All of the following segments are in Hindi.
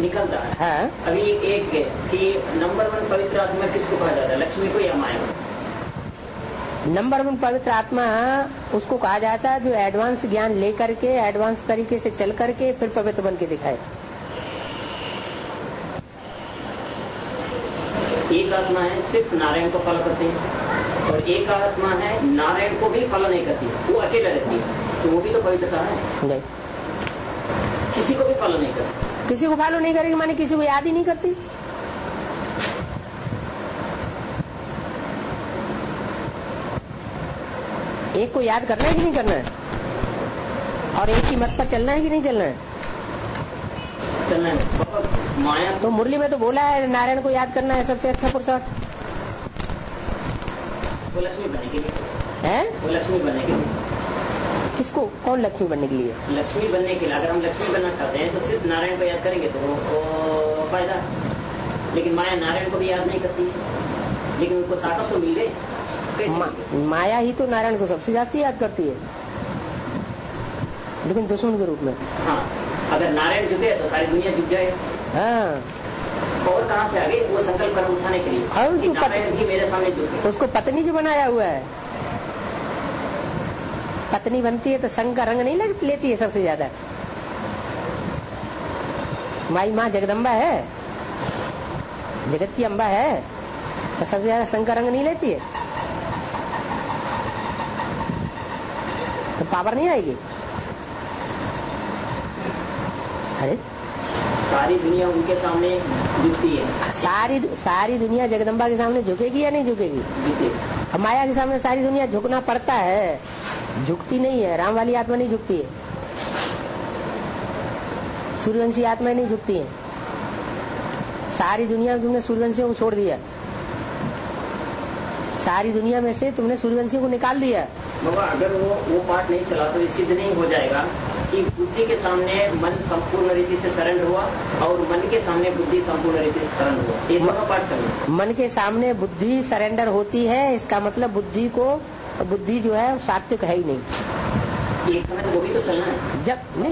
निकलता है। हाँ। अभी एक कि नंबर 1 पवित्र आत्मा किसको कहा जाता है, लक्ष्मी को या माया को? नंबर 1 पवित्र आत्मा उसको कहा जाता है जो एडवांस ज्ञान लेकर के एडवांस तरीके से चल करके फिर पवित्र बन के दिखाए। एक आत्मा है सिर्फ नारायण को फॉलो करते हैं और एक आत्मा है नारायण को भी फॉलो नहीं करती, वो अकेला रहती है, तो वो भी तो पवित्रता है। नहीं, किसी को भी फॉलो नहीं करती। किसी को फॉलो नहीं करेगी माने किसी को याद ही नहीं करती। एक को याद करना है कि नहीं करना है, और एक ही मत पर चलना है कि नहीं चलना है? चलना है। माया तो मुरली में तो बोला है नारायण को याद करना है सबसे अच्छा पुरुषार्थ। वो लक्ष्मी बनने के लिए है। वो लक्ष्मी बनने के लिए। किसको? कौन लक्ष्मी बनने के लिए? लक्ष्मी बनने के लिए अगर हम लक्ष्मी बनना चाहते हैं तो सिर्फ नारायण को याद करेंगे तो फायदा। लेकिन माया नारायण को भी याद नहीं करती, लेकिन उनको ताकत तो मिल गई। माया ही तो नारायण को सबसे ज्यादा याद करती है, लेकिन दुश्मन के रूप में। हाँ, अगर नारायण झुके तो सारी दुनिया झुक जाए। हाँ। और कहाँ से आगे वो संकल्प कर्म उठाने के लिए और कि नारायण भी मेरे सामने झुके। उसको पत्नी जो बनाया हुआ है, पत्नी बनती है तो संग का रंग नहीं लेती है सबसे ज्यादा। माई माँ जगदम्बा है, जगत की अम्बा है, तो सबसे ज्यादा संग का रंग नहीं लेती है, तो पावर नहीं आएगी। अरे सारी दुनिया उनके सामने झुकती है। सारी दुनिया जगदम्बा के सामने झुकेगी या नहीं झुकेगी? माया के सामने सारी दुनिया झुकना पड़ता है, झुकती नहीं है। राम वाली आत्मा नहीं झुकती है, सूर्यवंशी आत्मा नहीं झुकती है। सारी दुनिया में तुमने सूर्यवंशियों को छोड़ दिया, सारी दुनिया में से तुमने सूर्यवंशियों को निकाल दिया। बाबा अगर वो पाठ नहीं चला तो ये सिद्ध नहीं हो जाएगा कि बुद्धि के सामने मन संपूर्ण रीति से सरेंडर हुआ और मन के सामने बुद्धि संपूर्ण रीति से सरेंडर हुआ। ये दोनों पाठ चलना। मन के सामने बुद्धि सरेंडर होती है, इसका मतलब बुद्धि जो है सात्विक है ही नहीं। एक समय वो भी तो चलना है।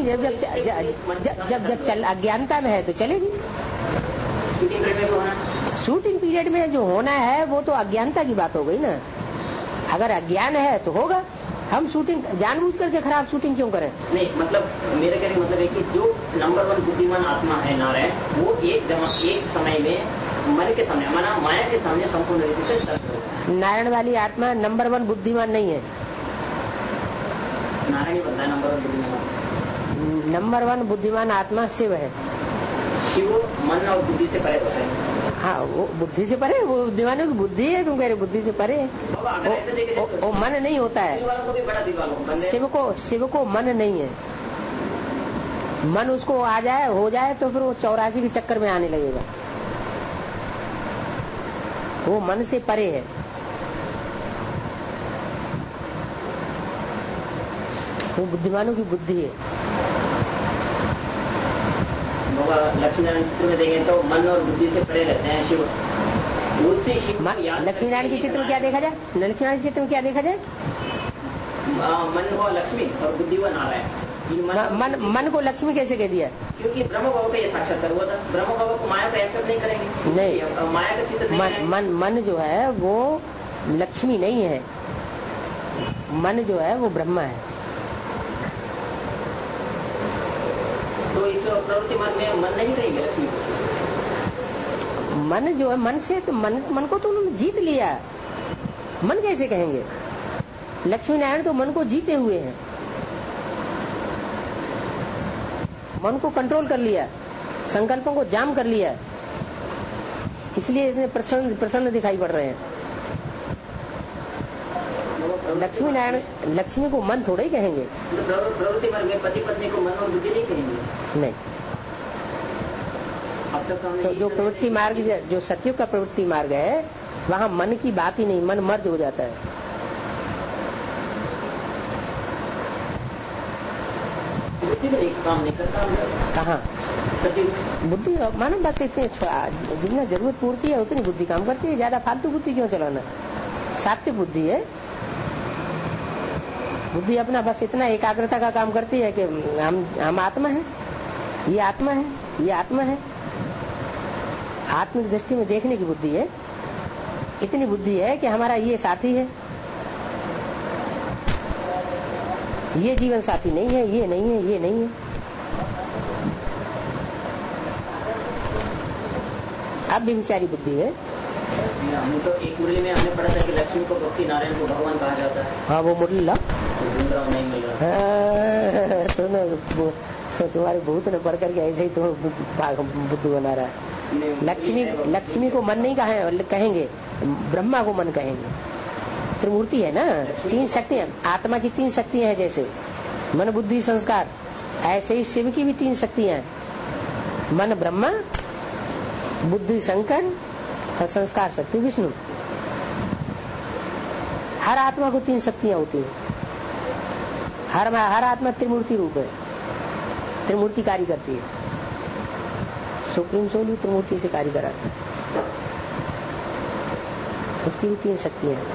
जब चल अज्ञानता में है तो चलेगी। शूटिंग पीरियड में होना, शूटिंग पीरियड में जो होना है वो तो अज्ञानता की बात हो गई ना। अगर अज्ञान है तो होगा। हम शूटिंग जानबूझ करके खराब शूटिंग क्यों करें? नहीं, मतलब मेरे कहने का मतलब है कि जो नंबर 1 बुद्धिमान आत्मा है नारायण, वो एक समय में मन के सामने माना माया के सामने संपूर्ण रीति से सरेंडर। नारायण वाली आत्मा नंबर 1 बुद्धिमान नहीं है। नारायण ही बनता है नंबर 1 बुद्धिमान। नंबर 1 बुद्धिमान आत्मा शिव है। शिव मन और बुद्धि से परे होता है। हाँ, वो बुद्धि से परे, वो बुद्धिमानों की बुद्धि है। तुम कह रहे बुद्धि से परे, वो मन नहीं होता है। शिव को मन नहीं है। मन उसको आ जाए हो जाए तो फिर वो 84 के चक्कर में आने लगेगा। वो मन से परे है। वो बुद्धिमानों की बुद्धि है। लक्ष्मी नारायण चित्र में देखें तो मन और बुद्धि से परे रहते हैं शिव। उसी शिव लक्ष्मी नारायण के चित्र में क्या देखा जाए? लक्ष्मी नारायण के चित्र में क्या देखा जाए? मन हुआ लक्ष्मी और बुद्धि हुआ नारायण। मन को लक्ष्मी कैसे कह दिया? क्योंकि ब्रह्म बाबा का ये साक्षात्कार हुआ था। ब्रह्म बाबा को माया का एक्सेप्ट नहीं करेंगे। नहीं, माया का चित्र नहीं। मन जो है वो लक्ष्मी नहीं है। मन जो है वो ब्रह्मा है। तो इस प्रवृत्ति मार्ग में मन नहीं कहेंगे लक्ष्मी को। मन जो है मन से तो मन को तो उन्होंने जीत लिया। मन कैसे कहेंगे? लक्ष्मी नारायण तो मन को जीते हुए हैं। मन को कंट्रोल कर लिया, संकल्पों को जाम कर लिया, इसलिए इसमें प्रसन्न दिखाई पड़ रहे हैं। लक्ष्मी नारायण लक्ष्मी को मन थोड़ा ही कहेंगे। प्रवृत्ति मार्ग में पति पत्नी को मन और बुद्धि नहीं कहेंगे। नहीं, अब तक तो जो प्रवृत्ति मार्ग जो सत्युग का प्रवृत्ति मार्ग है वहाँ मन की बात ही नहीं, मन मर्ज हो जाता है। बुद्धि में एक काम नहीं करता। कहाँ बुद्धि मानो बस इतने जितना जरूरत पूर्ति है उतनी बुद्धि काम करती है। ज्यादा फालतू बुद्धि क्यों चलाना? सात्विक बुद्धि है। बुद्धि अपना बस इतना एकाग्रता का काम करती है कि हम आत्मा है, ये आत्मा है, ये आत्मा है, आत्मिक दृष्टि में देखने की बुद्धि है। इतनी बुद्धि है कि हमारा ये साथी है, ये जीवन साथी नहीं है, ये नहीं है, ये नहीं है। अब भी विचारी बुद्धि है। हमने तो एक मुरली में हमने पढ़ा था कि लक्ष्मी को भक्ति, नारायण को भगवान कहा जाता है। हाँ, वो मुरली ला नहीं मिल रहा। तो तुम्हारे भूत ने पढ़ करके ऐसे ही तुम बुद्धू बना रहा है। लक्ष्मी को मन नहीं कहेंगे, ब्रह्मा को मन कहेंगे। त्रिमूर्ति है ना, 3 शक्तियां, आत्मा की 3 शक्तियां हैं। जैसे मन, बुद्धि, संस्कार, ऐसे ही शिव की भी 3 शक्तियां हैं। मन ब्रह्मा, बुद्धि शंकर और संस्कार शक्ति विष्णु। हर आत्मा को 3 शक्तियां होती है। हर आत्मा त्रिमूर्ति रूप है, त्रिमूर्ति कार्य करती है। सुप्रीम सोल भी त्रिमूर्ति से कार्य कराता है, उसकी भी 3 शक्तियां हैं,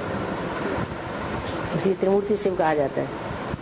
इसलिए त्रिमूर्ति शिव कहा जाता है।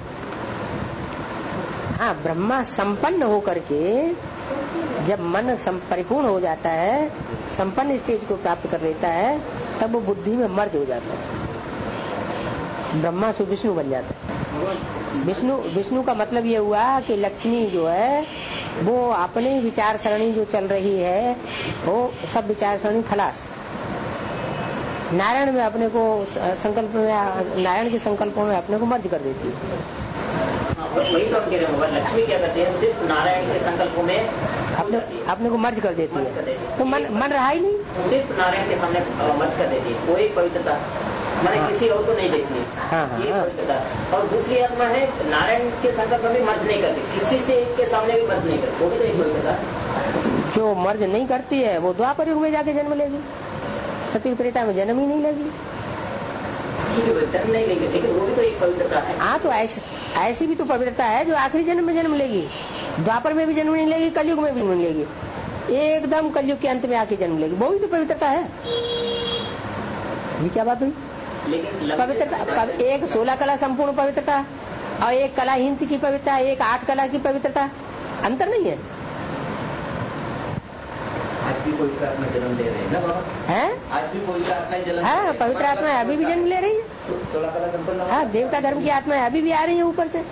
हाँ, ब्रह्मा संपन्न होकर के जब मन परिपूर्ण हो जाता है, संपन्न स्टेज को प्राप्त कर लेता है, तब वो बुद्धि में मर्ज हो जाता है, ब्रह्मा से विष्णु बन जाता है। विष्णु का मतलब ये हुआ कि लक्ष्मी जो है वो अपने विचार सरणी जो चल रही है, वो सब विचार सरणी खलास। नारायण में अपने को संकल्प में, नारायण के संकल्पों में अपने को मर्ज कर देती है। वही तो कह रहे हैं, लक्ष्मी क्या करते हैं, सिर्फ नारायण के संकल्पों में अपने को मर्ज कर देती है। तो मन रहा ही नहीं, सिर्फ नारायण के सामने मर्ज कर देती है। कोई पवित्रता मैंने किसी और को नहीं देखनी। ये पवित्रता। और दूसरी आत्मा है, नारायण के संकल्प में मर्ज नहीं करती, किसी से के सामने भी मर्ज नहीं करती, वो भी तो एक पवित्रता। जो मर्ज नहीं करती है वो द्वापर युग में जाके जन्म लेगी, सती त्रेता में जन्म ही नहीं लेगी, जन्म नहीं लेगी, लेकिन वो भी तो एक पवित्रता है। हाँ, तो ऐसी भी तो पवित्रता है जो आखिरी जन्म में जन्म लेगी, द्वापर में भी जन्म नहीं लेगी, कलयुग में भी जन्म लेगी, एकदम कलयुग के अंत में आके जन्म लेगी, वो भी तो पवित्रता है। ये क्या बात हुई? लेकिन पवित्रता एक 16 कला संपूर्ण पवित्रता और एक कलाहीन की पवित्रता, एक 8 कला की पवित्रता, अंतर नहीं है। आज भी पवित्र आत्मा जन्म ले रही है ना बाबा? है, आज भी पवित्र आत्मा जन्म। हाँ, पवित्र आत्मा अभी भी जन्म ले रही है। 16 कला संपन्न। हाँ, देवता धर्म की आत्मा अभी भी आ रही है ऊपर से।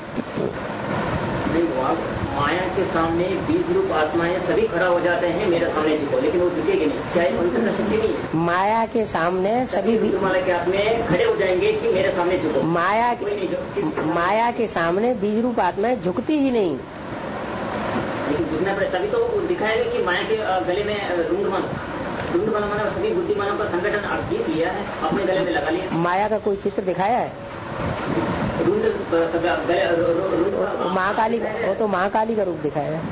माया के सामने 20 रूप आत्माएं सभी खड़ा हो जाते हैं, मेरे सामने झुको, लेकिन वो झुकेगी नहीं। क्या पवित्रता शक्ति नहीं है? माया के सामने सभी माला के आत्माएं खड़े हो जाएंगे कि मेरे सामने झुको। माया के सामने 20 रूप आत्माएं झुकती ही नहीं, लेकिन झुकना पड़े तभी तो दिखाएगा कि माया के गले में रुंड माना सभी बुद्धिमानों का संगठन आप जीत लिया है, अपने गले में लगा लिया। माया का कोई चित्र दिखाया है? महाकाली, वो तो महाकाली का रूप दिखाया है,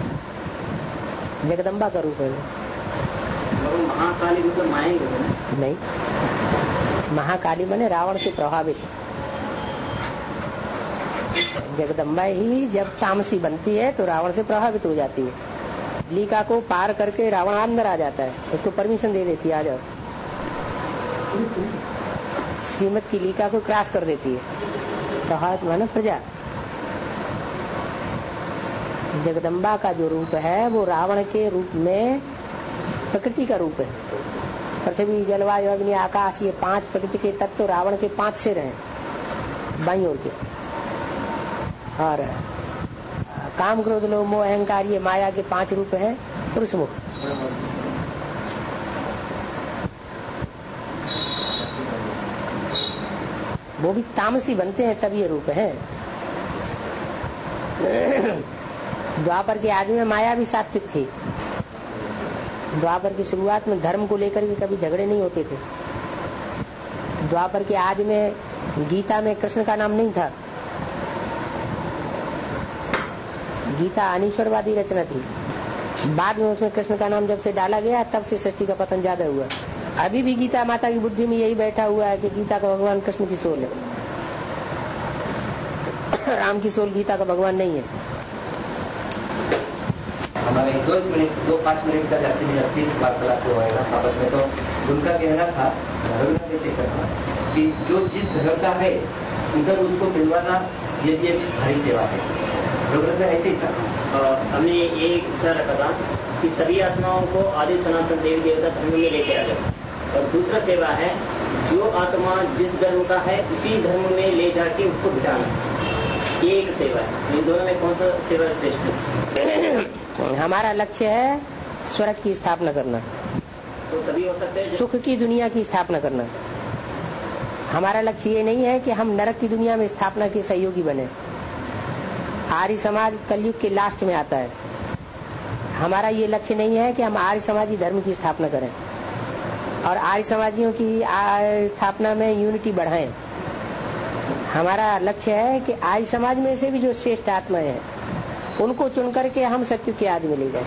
जगदम्बा का रूप है। महाकाली रूप माया ही है नहीं, महाकाली माने रावण से प्रभावित। जगदम्बा ही जब तामसी बनती है तो रावण से प्रभावित हो जाती है, लीका को पार करके रावण अंदर आ जाता है, उसको परमिशन दे देती है, आ जाओ। श्रीमत की लीका को क्रॉस कर देती है, प्रभावित माने प्रजा। जगदम्बा का जो रूप है वो रावण के रूप में प्रकृति का रूप है। पृथ्वी, जलवायु, अग्नि, आकाश, ये 5 प्रकृति के तत्व रावण के 5 सिर हैं बाईं ओर के, और काम, क्रोध, लोभ, मोह, अहंकार, ये माया के 5 रूप हैं पुरुष मुख। वो भी तामसी बनते हैं तब ये रूप है। द्वापर के आदि में माया भी सात्विक थी। द्वापर की शुरुआत में धर्म को लेकर के कभी झगड़े नहीं होते थे। द्वापर के आदि में गीता में कृष्ण का नाम नहीं था, गीता अनीश्वरवादी रचना थी। बाद में उसमें कृष्ण का नाम जब से डाला गया तब से सृष्टि का पतन ज्यादा हुआ। अभी भी गीता माता की बुद्धि में यही बैठा हुआ है कि गीता का भगवान कृष्ण की सोल है, राम की सोल गीता का भगवान नहीं है। हमारे 2-5 मिनट का जाती वार्तालाप होगा आपस में, तो उनका कहना था, धर्म का चेतन था कि जो जिस धर्म का है उधर उसको मिलवाना ये भारी सेवा है। ऐसे ही था। हमने ये विचार रखा था कि सभी आत्माओं को आदि सनातन देवी देवता धर्म में लेके आ जाए, और दूसरा सेवा है जो आत्मा जिस धर्म का है उसी धर्म में ले जाके उसको बिठाना, ये एक सेवा है। इन दोनों में कौन सा सेवा श्रेष्ठ है? हमारा लक्ष्य है स्वर्ग की स्थापना करना, तो तभी हो सकता है सुख की दुनिया की स्थापना करना। हमारा लक्ष्य ये नहीं है कि हम नरक की दुनिया में स्थापना के सहयोगी बने। आर्य समाज कलयुग के लास्ट में आता है। हमारा ये लक्ष्य नहीं है कि हम आर्य समाजी धर्म की स्थापना करें और आर्य समाजियों की स्थापना में यूनिटी बढ़ाएं। हमारा लक्ष्य है कि आर्य समाज में से भी जो श्रेष्ठ आत्माएं हैं उनको चुन करके हम सत्युग के आदि में ले जाए।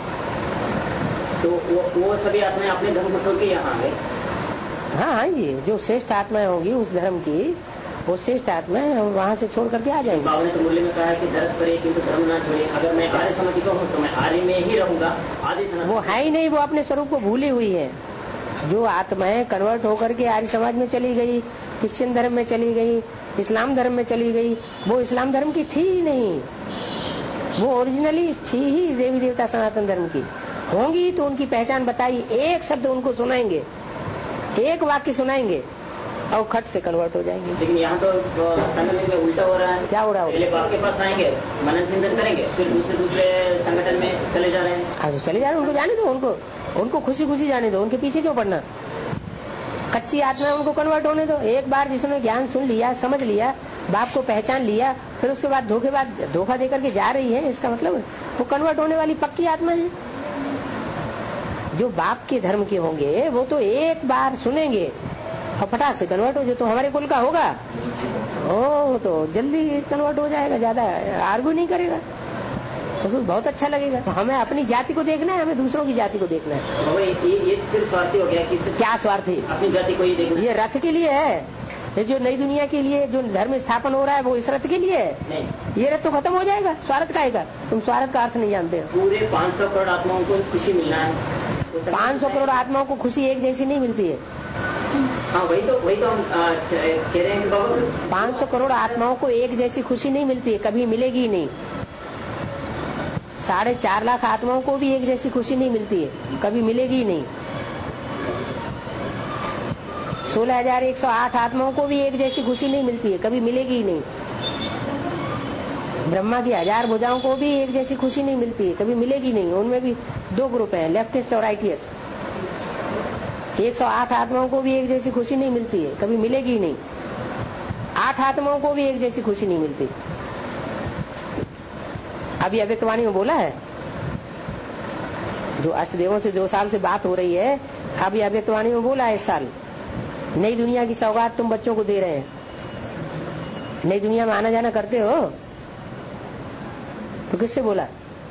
तो वो सभी आत्माएं अपने धर्म को छोड़ के यहाँ आ गए? हाँ जी, जो श्रेष्ठ आत्माएं होंगी उस धर्म की, वो श्रेष्ठ आत्माएं हम वहाँ से छोड़ करके आ जाएंगे। बाबा ने तो मूल्य में कहा है कि धर्म करे किंतु धर्म ना छोड़े। अगर मैं आर्य समाजी का हूँ तो मैं आर्य में ही रहूंगा। आदि वो है ही नहीं, वो अपने स्वरूप को भूली हुई है। जो आत्माएं कन्वर्ट होकर के आर्य समाज में चली गई, क्रिश्चियन धर्म में चली गई, इस्लाम धर्म में चली गई, वो इस्लाम धर्म की थी ही नहीं। वो ओरिजिनली थी ही देवी देवता सनातन धर्म की। होंगी तो उनकी पहचान बताई, एक शब्द उनको सुनाएंगे, एक वाक्य सुनाएंगे और खट से कन्वर्ट हो जाएंगे। लेकिन यहाँ तो संगठन में उल्टा हो रहा है। क्या हो रहा है? पहले आपके पास आएंगे, मनन चिंतन करेंगे, फिर दूसरे संगठन में चले जा रहे हैं। चले जा रहे हैं, उनको जाने दो, उनको खुशी खुशी जाने दो, उनके पीछे क्यों पड़ना। कच्ची आत्मा उनको कन्वर्ट होने दो। एक बार जिसने ज्ञान सुन लिया, समझ लिया, बाप को पहचान लिया, फिर उसके बाद धोखा देकर के जा रही है, इसका मतलब वो कन्वर्ट होने वाली पक्की आत्मा है। जो बाप के धर्म के होंगे वो तो एक बार सुनेंगे और फटाक से कन्वर्ट हो। जो तो हमारे कुल का होगा ओ तो जल्दी कन्वर्ट हो जाएगा, ज्यादा आर्ग्यू नहीं करेगा, तो बहुत अच्छा लगेगा। तो हमें अपनी जाति को देखना है, हमें दूसरों की जाति को देखना है। ये फिर स्वार्थी हो गया कि क्या स्वार्थी? अपनी जाति को ही देखना। ये रथ के लिए है, ये जो नई दुनिया के लिए जो धर्म स्थापन हो रहा है वो इस रथ के लिए है। नहीं, ये रथ तो खत्म हो जाएगा, स्वार्थ का आएगा। तुम स्वार्थ का अर्थ नहीं जानते हो। पूरे 500 करोड़ आत्माओं को खुशी मिलना है। 500 करोड़ आत्माओं को खुशी एक जैसी नहीं मिलती है। हाँ, वही तो हम कह रहे हैं कि बाबा 500 करोड़ आत्माओं को एक जैसी खुशी नहीं मिलती है, कभी मिलेगी ही नहीं। 4.5 लाख आत्माओं को भी एक जैसी खुशी नहीं मिलती है, कभी मिलेगी ही नहीं। 16,108 आत्माओं को भी एक जैसी खुशी नहीं मिलती है, कभी मिलेगी ही नहीं। ब्रह्मा की 1000 भुजाओं को भी एक जैसी खुशी नहीं मिलती है, कभी मिलेगी नहीं। उनमें भी 2 ग्रुप हैं, लेफ्टिस्ट और राइटिस्ट। 108 आत्माओं को भी एक जैसी खुशी नहीं मिलती है, कभी मिलेगी ही नहीं। 8 आत्माओं को भी एक जैसी खुशी नहीं मिलती। अभी अव्यक्तवाणी में बोला है, जो अष्टदेवों से 2 साल से बात हो रही है, अभी अव्यक्तवाणी में बोला है इस साल नई दुनिया की सौगात तुम बच्चों को दे रहे हैं। नई दुनिया में आना जाना करते हो तो किससे बोला?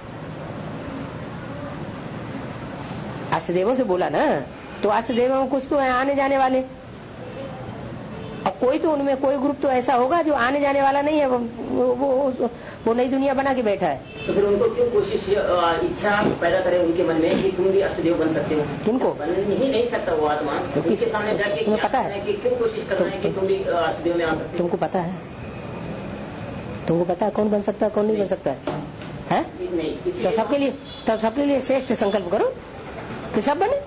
अष्टदेवों से बोला ना। तो अष्टदेवों कुछ तो है आने जाने वाले, और कोई तो उनमें कोई ग्रुप तो ऐसा होगा जो आने जाने वाला नहीं है, वो नई दुनिया बना के बैठा है। तो फिर उनको क्यों इच्छा पैदा करें उनके मन में कि तुम भी अष्टदेव बन सकते हो? किनको? बन ही नहीं सकता वो आत्मा। तो उनके सामने जाके तुम्हें पता है कि क्यों कोशिश कर रहे हैं कि तुम भी अष्टदेव में आ सकते हो? तुमको पता है? तुमको पता है कौन बन सकता है, कौन नहीं बन सकता है? नहीं। तो सबके लिए श्रेष्ठ संकल्प करो कि सब बने।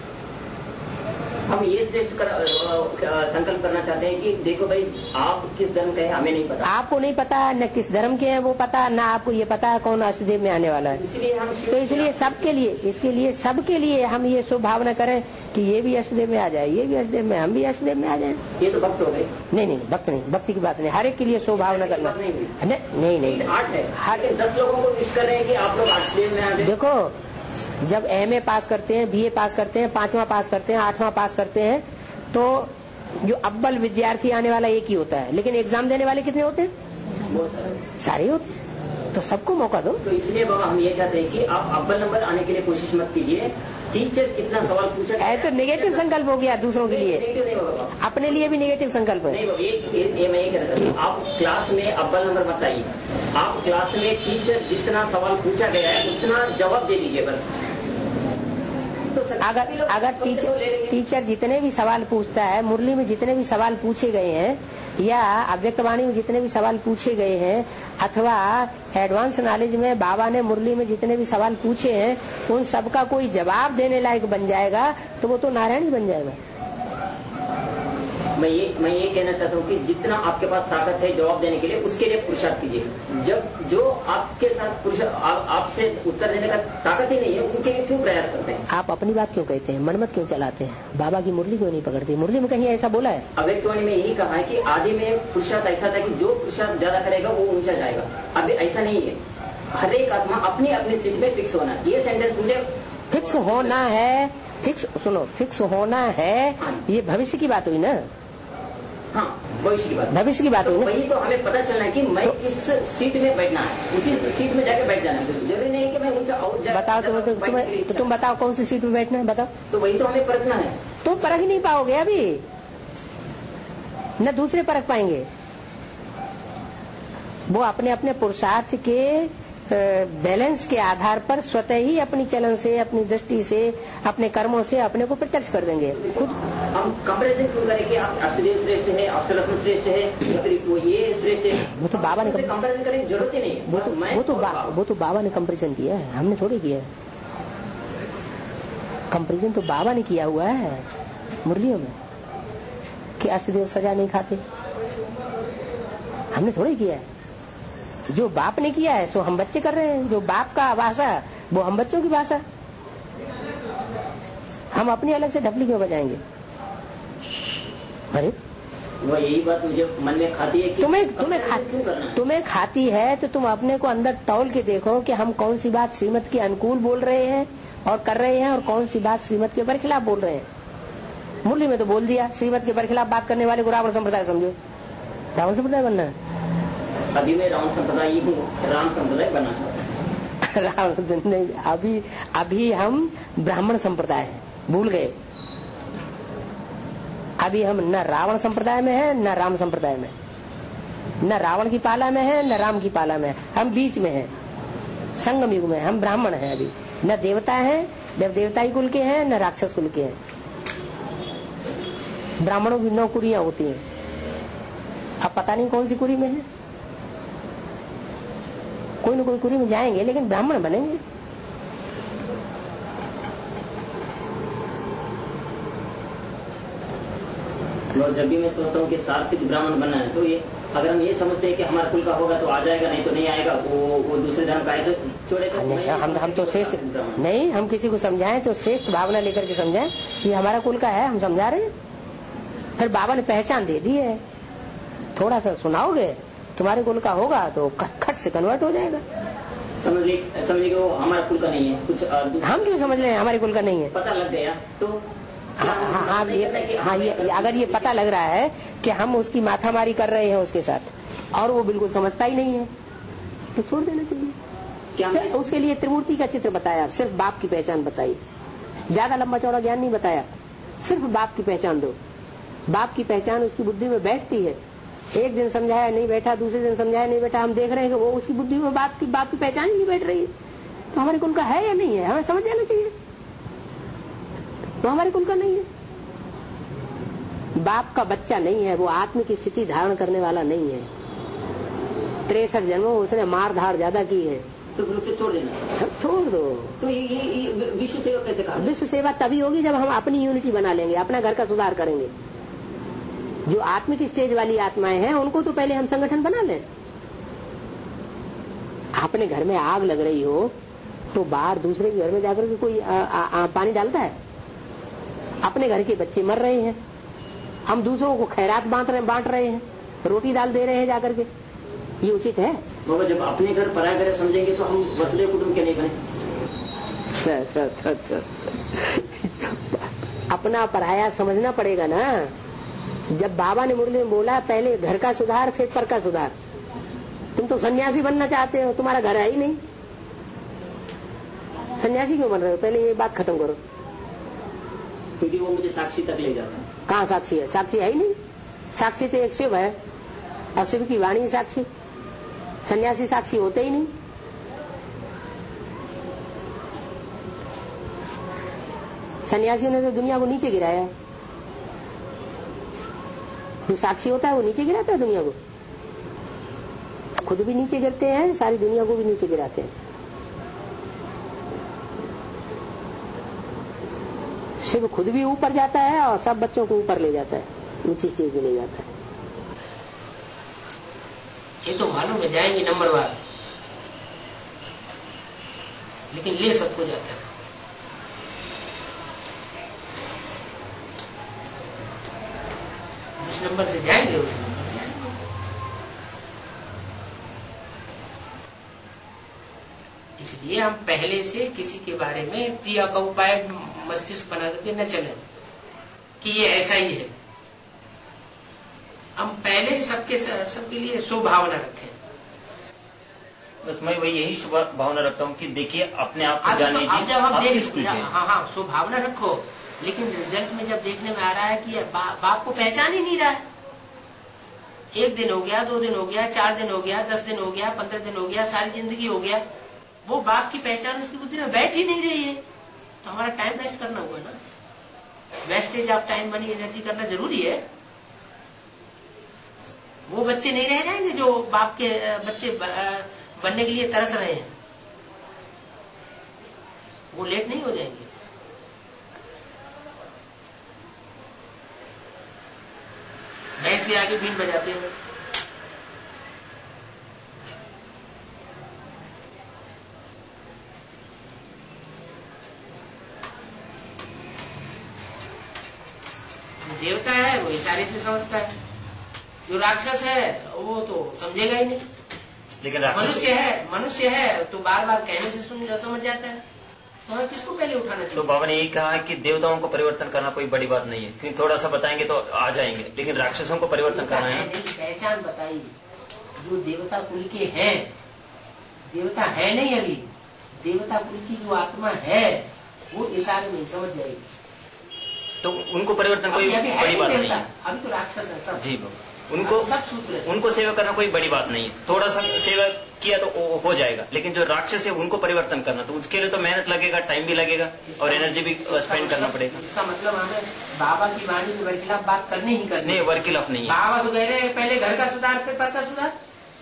हम ये श्रेष्ठ संकल्प करना चाहते हैं कि देखो भाई, आप किस धर्म के हैं हमें नहीं पता। आपको नहीं पता न किस धर्म के हैं वो पता, न आपको ये पता है कौन अष्टदेव में आने वाला है। इसलिए सबके लिए हम ये शुभ भावना करें कि ये भी अष्टदेव में आ जाए, ये भी अष्टदेव में, हम भी अष्टदेव में आ जाए। ये तो भक्त हो गए। नहीं, भक्त नहीं, भक्ति की बात नहीं। हर एक के लिए शुभ भावना करना नहीं। 8 है, हर 10 लोगों को विश कर रहे हैं कि आप लोग अष्टदेव में आ जाए। देखो, जब एमए पास करते हैं, बीए पास करते हैं, 5वां पास करते हैं, 8वां पास करते हैं, तो जो अव्वल विद्यार्थी आने वाला एक ही होता है, लेकिन एग्जाम देने वाले कितने होते हैं? सारे होते हैं। तो सबको मौका दो। तो इसलिए बाबा हम ये चाहते हैं कि आप अव्वल नंबर आने के लिए कोशिश मत कीजिए। टीचर कितना सवाल पूछा है तो नेगेटिव संकल्प हो गया दूसरों के लिए, अपने लिए भी नेगेटिव संकल्प है। नहीं बाबा, ये मैं ये कह रहा था, आप क्लास में अव्वल नंबर मत आइए। आप क्लास में टीचर जितना सवाल पूछा गया है उतना जवाब दे दीजिए बस। तो अगर टीचर जितने भी सवाल पूछता है, मुरली में जितने भी सवाल पूछे गए हैं या अव्यक्तवाणी में जितने भी सवाल पूछे गए हैं अथवा एडवांस नॉलेज में बाबा ने मुरली में जितने भी सवाल पूछे हैं उन सबका कोई जवाब देने लायक बन जाएगा तो वो तो नारायण ही बन जाएगा। मैं ये कहना चाहता हूँ कि जितना आपके पास ताकत है जवाब देने के लिए उसके लिए पुरुषार्थ कीजिए। जब जो आपके साथ आपसे उत्तर देने का ताकत ही नहीं है उनके लिए क्यों प्रयास करते हैं? आप अपनी बात क्यों कहते हैं, मनमत क्यों चलाते हैं? बाबा की मुरली क्यों नहीं पकड़ती? मुरली में कहीं ऐसा बोला है? अव्यक्तवाणी में यही कहा है कि आदि में पुरुषार्थ ऐसा था कि जो पुरुषार्थ ज्यादा करेगा वो ऊंचा जाएगा। अब ऐसा नहीं है, हर एक आत्मा अपनी अपनी सीट में फिक्स होना। ये सेंटेंस मुझे फिक्स होना है, फिक्स होना है, ये भविष्य की बात हुई ना? हाँ, भविष्य की बात हुई ना? वही तो हमें पता चलना है कि मैं किस सीट में बैठना है, उसी सीट में जाके बैठ जाना है। जरूरी नहीं है कि मैं ऊंचा बताओ तुम बताओ कौन सी सीट में बैठना है, बताओ। तो वही तो हमें परखना है। तुम परख ही नहीं पाओगे अभी, न दूसरे परख पाएंगे। वो अपने अपने पुरुषार्थ के बैलेंस के आधार पर स्वतः ही अपनी चलन से, अपनी दृष्टि से, अपने कर्मों से अपने को प्रत्यक्ष कर देंगे खुद। हम कंपैरिजन क्यों करें कि आप अष्टदेव श्रेष्ठ है, अष्टरत्न श्रेष्ठ है या फिर वो ये श्रेष्ठ है? वो तो बाबा ने कंपैरिजन करने की जरूरत ही नहीं है। वो तो बाबा ने कंपैरिजन किया है, हमने थोड़ी किया है। कंपैरिजन तो बाबा ने किया हुआ है मुरलियों में कि अष्टदेव सजा नहीं खाते, हमने थोड़ी किया है। जो बाप ने किया है सो हम बच्चे कर रहे हैं, जो बाप का भाषा वो हम बच्चों की भाषा। हम अपनी अलग से ढपली क्यों बजाएंगे? अरे वो यही बात मुझे मन में खाती है कि तुम्हें खाती है तो तुम अपने को अंदर तौल के देखो कि हम कौन सी बात श्रीमत के अनुकूल बोल रहे हैं और कर रहे हैं और कौन सी बात श्रीमत के बरखिलाफ बोल रहे हैं। मुरली में तो बोल दिया श्रीमत के बरखिलाफ बात करने वाले को रावण संप्रदाय समझो। रावण संप्रदाय बनना है? अभी मैं राम संप्रदाय ही हूँ, राम संप्रदाय बनना चाहता हूँ। राम नहीं, अभी हम ब्राह्मण संप्रदाय है, भूल गए। अभी हम न रावण संप्रदाय में है न राम संप्रदाय में, न रावण की पाला में है न राम की पाला में है, हम बीच में है, संगम युग में हम ब्राह्मण हैं। अभी न देवता है, न देवताई कुल के हैं न राक्षस कुल के हैं। ब्राह्मणों की 9 कुरियां होती हैं, अब पता नहीं कौन सी कुरी में है, कोई न कोई कुरी में जाएंगे लेकिन ब्राह्मण बनेंगे। जब भी मैं सोचता हूँ कि सारसिक ब्राह्मण बनना है तो ये अगर हम ये समझते हैं कि हमारा कुल का होगा तो आ जाएगा, नहीं तो नहीं आएगा, वो दूसरे धर्म का ऐसे छोड़ेगा। हम तो श्रेष्ठ नहीं, हम किसी को समझाएं तो श्रेष्ठ भावना लेकर के समझाएं ये हमारा कुल का है, हम समझा रहे हैं। फिर बाबा ने पहचान दे दी है, थोड़ा सा सुनाओगे तुम्हारे कुल का होगा तो खट से कन्वर्ट हो जाएगा। समझ लीजिए वो हमारा कुल का नहीं है, कुछ हम क्यों समझ रहे हैं हमारे कुल का नहीं है? पता लग गया तो अगर ये पता लग रहा है कि हम उसकी माथामारी कर रहे हैं उसके साथ और वो बिल्कुल समझता ही नहीं है तो छोड़ देना चाहिए। उसके लिए त्रिमूर्ति का चित्र बताया, सिर्फ बाप की पहचान बताई, ज्यादा लंबा चौड़ा ज्ञान नहीं बताया, सिर्फ बाप की पहचान दो। बाप की पहचान उसकी बुद्धि में बैठती है। एक दिन समझाया नहीं बैठा, दूसरे दिन समझाया नहीं बैठा, हम देख रहे हैं कि वो उसकी बुद्धि में बाप की पहचान ही नहीं बैठ रही है, तो हमारे कुल का है या नहीं है, हमें समझ जाना चाहिए। तो हमारे कुल का नहीं है, बाप का बच्चा नहीं है, वो आत्म की स्थिति धारण करने वाला नहीं है। 63 जन्मों उसने मार धार ज्यादा की है, तो फिर उसे छोड़ देना, छोड़ दो। तो ये विश्व सेवा कैसे कहा? विश्व सेवा तभी होगी जब हम अपनी यूनिटी बना लेंगे, अपना घर का सुधार करेंगे। जो आत्मिक स्टेज वाली आत्माएं हैं उनको तो पहले हम संगठन बना लें। अपने घर में आग लग रही हो तो बाहर दूसरे के घर में जाकर के कोई पानी डालता है? अपने घर के बच्चे मर रहे हैं, हम दूसरों को खैरात बांट रहे हैं, रोटी दाल दे रहे हैं जाकर के, ये उचित है? बाबा जब अपने घर पराया घर समझेंगे तो हम वसुदेव कुटुंब के नहीं बने। अपना पराया समझना पड़ेगा ना। जब बाबा ने मुरली में बोला पहले घर का सुधार फिर पर का सुधार, तुम तो सन्यासी बनना चाहते हो, तुम्हारा घर है ही नहीं, सन्यासी क्यों बन रहे हो? पहले ये बात खत्म करो। क्योंकि वो मुझे साक्षी तक ले जाता है। कहाँ साक्षी है? साक्षी है ही नहीं। साक्षी तो एक शिव है और शिव की वाणी साक्षी, सन्यासी साक्षी होते ही नहीं। सन्यासियों ने तो दुनिया को नीचे गिराया। जो साक्षी होता है वो नीचे गिराता है दुनिया को, खुद भी नीचे गिरते हैं, सारी दुनिया को भी नीचे गिराते हैं। शिव खुद भी ऊपर जाता है और सब बच्चों को ऊपर ले जाता है, ऊंची स्टेज में ले जाता है। ये तो मालूम है जाएंगे नंबरवार, लेकिन ले सबको जाता है। जिस नंबर से जाएंगे उस नंबर से आएंगे। इसलिए हम पहले से किसी के बारे में प्रिया का उपाय मस्तिष्क बना करके न चलें कि ये ऐसा ही है। हम पहले सबके लिए शुभ भावना रखें। बस मैं वही यही शुभ भावना रखता हूँ कि देखिए अपने आप को जान लीजिए। जब हम देख, हाँ शुभ भावना रखो, लेकिन रिजल्ट में जब देखने में आ रहा है कि बाप को पहचान ही नहीं रहा है। 1 दिन हो गया, 2 दिन हो गया, 4 दिन हो गया, 10 दिन हो गया, 15 दिन हो गया, सारी जिंदगी हो गया, वो बाप की पहचान उसकी बुद्धि में बैठ ही नहीं रही है। तो हमारा टाइम वेस्ट करना हुआ ना। Wastage of time money energy करना जरूरी है। वो बच्चे नहीं रह जाएंगे जो बाप के बच्चे बनने के लिए तरस रहे हैं, वो लेट नहीं हो जाएंगे। भैंस से आगे बीन बजाते हैं। देवता है वो इशारे से समझता है, जो राक्षस है वो तो समझेगा ही नहीं। लेकिन मनुष्य है तो बार बार कहने से समझ जाता है। तो हमें किसको पहले उठाना चाहिए? तो बाबा ने यही कहा कि देवताओं को परिवर्तन करना कोई बड़ी बात नहीं है, क्योंकि थोड़ा सा बताएंगे तो आ जाएंगे, लेकिन राक्षसों को परिवर्तन करना है। पहचान बताइए, जो देवता कुल के हैं, देवता है नहीं अभी, देवता कुल की जो आत्मा है वो इशारे में समझ जाएगी। तो उनको परिवर्तन कोई बड़ी बात नहीं है। अभी तो राक्षस है सब। जी बाबा, उनको सेवा करना कोई बड़ी बात नहीं है। थोड़ा सा सेवा किया तो हो जाएगा, लेकिन जो राक्षस है उनको परिवर्तन करना, तो उसके लिए तो मेहनत लगेगा, टाइम भी लगेगा और एनर्जी भी स्पेंड करना पड़ेगा। इसका मतलब हमें बाबा की वाणी के वर्खिलाफ बात करनी ही करनी। नहीं, वर्खिलाफ नहीं है। बाबा तो कह रहे हैं पहले घर का सुधार फिर पर का सुधार।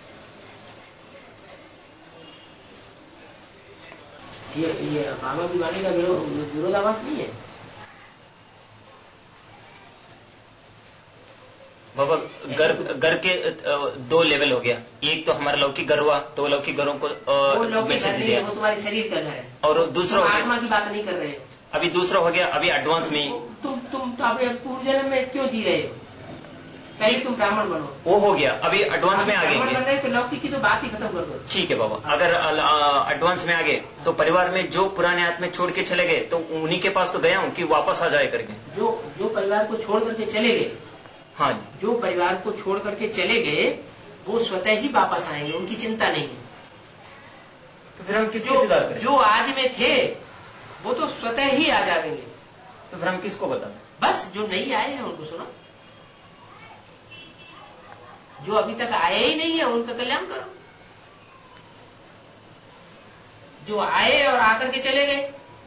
ये बाबा की वाणी का विरोधाभास नहीं है। बाबा घर के 2 लेवल हो गया। एक तो हमारा लौकिक घर हुआ, तो लौकिक घरों को मैसेज दिया, वो तुम्हारे शरीर का घर है। और दूसरा आत्मा की बात नहीं कर रहे हो। अभी दूसरा हो गया, अभी एडवांस में तुम तो अपने पूर्व जन्म में क्यों जी रहे हो? पहले तुम ब्राह्मण बनो, वो हो गया, अभी एडवांस में आ गए। ब्राह्मण बन रहे तो लौकिक की तो बात ही खत्म कर दो। ठीक है बाबा, अगर एडवांस में आ गए तो परिवार में जो पुराने आत्मे छोड़ के चले गए तो उन्हीं के पास तो गया हूँ कि वापस आ जाए करके। जो परिवार को छोड़ करके चले गए, हाँ, जो परिवार को छोड़ करके चले गए वो स्वतः ही वापस आएंगे, उनकी चिंता नहीं है। तो फिर हम किसको सुधार करें? जो आज में थे वो तो स्वतः ही आ जाएंगे। तो फिर हम किसको बताएं? बस जो नहीं आए हैं उनको सुनो, जो अभी तक आए ही नहीं है उनका कल्याण करो। जो आए और आकर के चले गए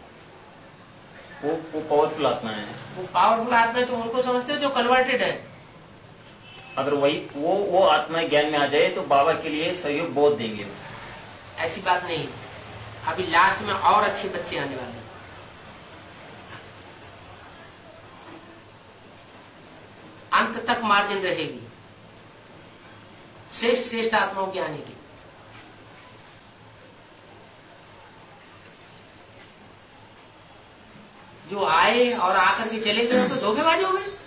वो पावरफुल आत्मा है। वो पावरफुल आत्मा है तो उनको समझते हो जो कन्वर्टेड है। अगर वही वो आत्मा ज्ञान में आ जाए तो बाबा के लिए सहयोग बहुत देंगे। ऐसी बात नहीं, अभी लास्ट में और अच्छे बच्चे आने वाले हैं। अंत तक मार्जिन रहेगी श्रेष्ठ आत्माओं के आने की। जो आए और आकर के चले गए तो धोखेबाज हो गए।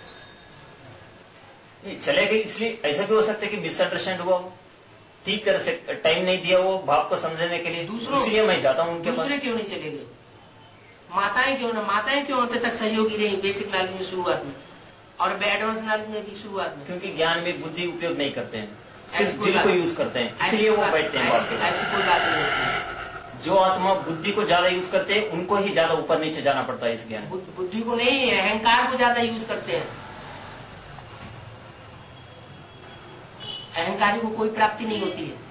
चले गए इसलिए ऐसा भी हो सकता है कि मिसअंडरस्टैंड हुआ हो, ठीक तरह से टाइम नहीं दिया वो भाव को समझने के लिए, इसलिए मैं जाता हूँ उनके पास। दूसरे क्यों नहीं चले गए? माताएं क्यों अंत तक सहयोगी रही बेसिक नॉलेज में शुरुआत में और एडवांस नॉलेज में भी शुरुआत में? क्योंकि ज्ञान में बुद्धि उपयोग नहीं करते हैं, सिर्फ दिल को यूज करते हैं, इसलिए वो बैठते हैं। ऐसी कोई बात नहीं होती। जो आत्मा बुद्धि को ज्यादा यूज करते हैं उनको ही ज्यादा ऊपर नीचे जाना पड़ता है इस ज्ञान। बुद्धि को नहीं, अहंकार को ज्यादा यूज करते हैं। अहंकारी को कोई प्राप्ति नहीं होती है।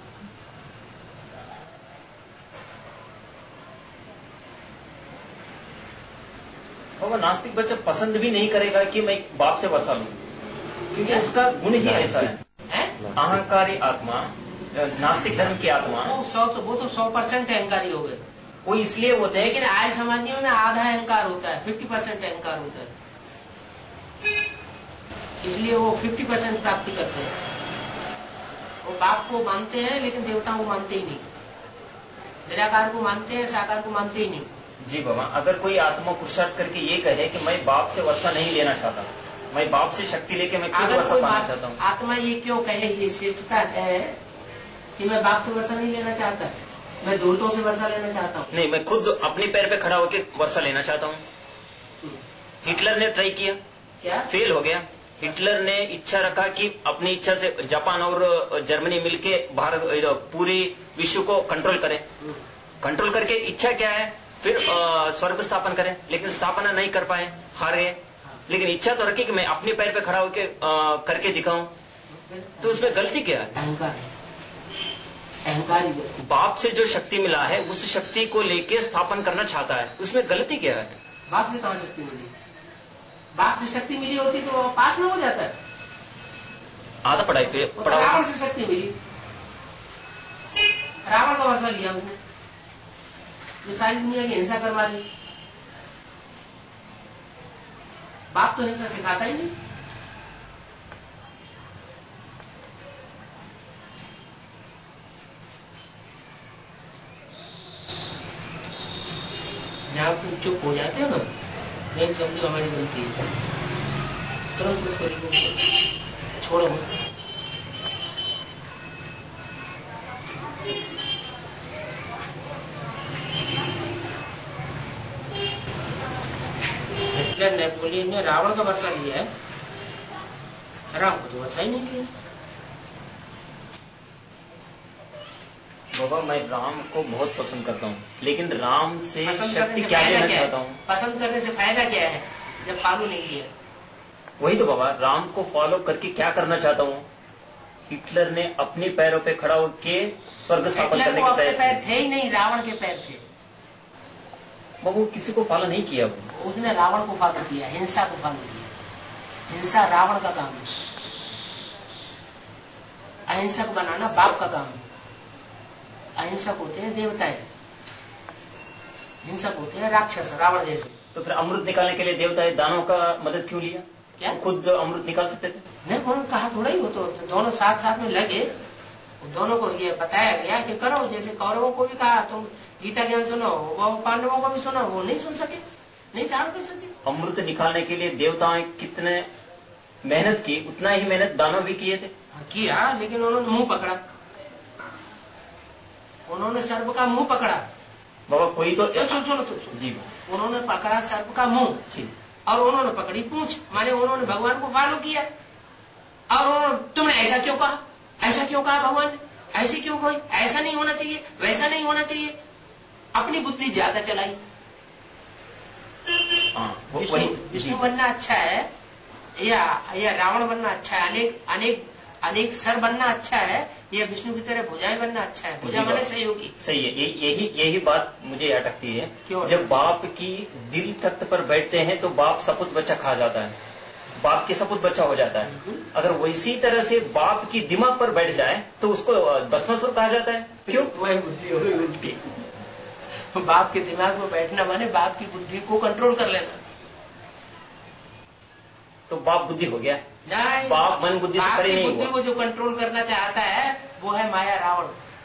और वो नास्तिक बच्चा पसंद भी नहीं करेगा कि मैं बाप से वर्षा लूं, क्योंकि उसका गुण ही ऐसा है। अहंकारी आत्मा, नास्तिक धर्म की आत्मा, वो तो 100% अहंकारी हो गए। वो इसलिए होते हैं, लेकिन आर्य समाजियों में आधा अहंकार होता है, 50% अहंकार होता है, इसलिए वो 50% प्राप्ति करते हैं। वो बाप को मानते हैं लेकिन देवताओं को मानते ही नहीं, निराकार को मानते हैं, साकार को मानते ही नहीं। जी बाबा, अगर कोई आत्मा पुरुषार्थ करके ये कहे कि मैं बाप से वर्षा नहीं लेना चाहता, मैं बाप से शक्ति लेके मैं खुद वर्षा पाना चाहता हूँ, आत्मा ये क्यों कहे, ये श्रेष्ठता है कि मैं बाप से वर्षा नहीं लेना चाहता, मैं दूतों से वर्षा लेना चाहता हूँ। नहीं, मैं खुद अपने पैर पे खड़ा होकर वर्षा लेना चाहता हूँ। हिटलर ने ट्राई किया, क्या फेल हो गया। हिटलर ने इच्छा रखा कि अपनी इच्छा से जापान और जर्मनी मिलके भारत पूरी विश्व को कंट्रोल करें। कंट्रोल करके इच्छा क्या है, फिर स्वर्ग स्थापन करें, लेकिन स्थापना नहीं कर पाए, हार गए। लेकिन इच्छा तो रखी कि मैं अपने पैर पे खड़ा होकर करके दिखाऊं, तो उसमें गलती क्या है? अहंकार। बाप से जो शक्ति मिला है उस शक्ति को लेके स्थापन करना चाहता है, उसमें गलती क्या है? बाप से कहां शक्ति मिली? बाप से शक्ति मिली होती तो पास में हो जाता है। आधा पढ़ाई पे पढ़ा। रावण से शक्ति मिली, रावण का वर्षा लिया उसने, जो सारी दुनिया की हिंसा करवा दी। बाप तो हिंसा सिखाता ही नहीं। जहां तुम चुप हो जाते हो ना, नहीं समझो हमारी गलती है, तुरंत उसको रिमूव करो, छोड़ो। हिटलर नेपोलियन ने रावण का वर्षा लिया है, राम को तो वर्षा ही नहीं लिया। बाबा, मैं राम को बहुत पसंद करता हूँ, लेकिन राम से शक्ति क्या लेना चाहता हूँ? पसंद करने से फायदा क्या है जब फॉलो नहीं लिया? वही तो बाबा, राम को फॉलो करके क्या करना चाहता हूँ? हिटलर ने अपने पैरों पे खड़ा होकर स्वर्ग स्थापन करने के प्रयास। पैर थे ही नहीं, रावण के पैर थे। वो किसी को फॉलो नहीं किया, उसने रावण को फॉलो किया, हिंसा को फॉलो किया। हिंसा रावण का काम है, अहिंसक बनाना बाप का काम है। अहिंसक होते हैं देवताएं, हिंसक होते हैं राक्षस, रावण जैसे। तो फिर अमृत निकालने के लिए देवताएं दानों का मदद क्यों लिया? क्या खुद अमृत निकाल सकते थे? नहीं, उन्होंने कहा थोड़ा ही हो, तो दोनों साथ साथ में लगे। दोनों को ये बताया गया कि करो, जैसे कौरवों को भी कहा तुम गीता ज्ञान सुनो, वो पांडवों को भी सुनो, वो नहीं सुन सके, नहीं धारण कर सके। अमृत निकालने के लिए देवताएं कितने मेहनत की, उतना ही मेहनत दानव भी किए थे। किया, लेकिन उन्होंने मुंह पकड़ा, उन्होंने सर्प का मुंह पकड़ा। बाबा कोई तो सुनो जी, उन्होंने पकड़ा सर्प का मुंह और उन्होंने पकड़ी पूंछ, माने उन्होंने भगवान को फॉलो किया। और तुमने ऐसा क्यों कहा, ऐसा क्यों कहा भगवान ने, ऐसे क्यों कही, ऐसा नहीं होना चाहिए, वैसा नहीं होना चाहिए, अपनी बुद्धि ज्यादा चलाई। विष्णु बनना अच्छा है या रावण बनना अच्छा है, अनेक सर बनना अच्छा है, या विष्णु की तरह भुजाएं बनना अच्छा है? भुजा माने सहयोगी। सही है, यही बात मुझे अटकती है। जब बाप की दिल तख्त पर बैठते हैं तो बाप सपूत बच्चा खा जाता है, बाप के सपूत बच्चा हो जाता है। अगर वैसी तरह से बाप की दिमाग पर बैठ जाए तो उसको भस्मासुर कहा जाता है। क्यों? वही बुद्धि हो गई उल्टी। बाप के दिमाग में बैठना माने बाप की बुद्धि को कंट्रोल कर लेना, तो बाप बुद्धि हो गया। नहीं, बाप मन बुद्धि से परे नहीं हुआ। बुद्धि को जो कंट्रोल करना चाहता है वो है माया, रावण।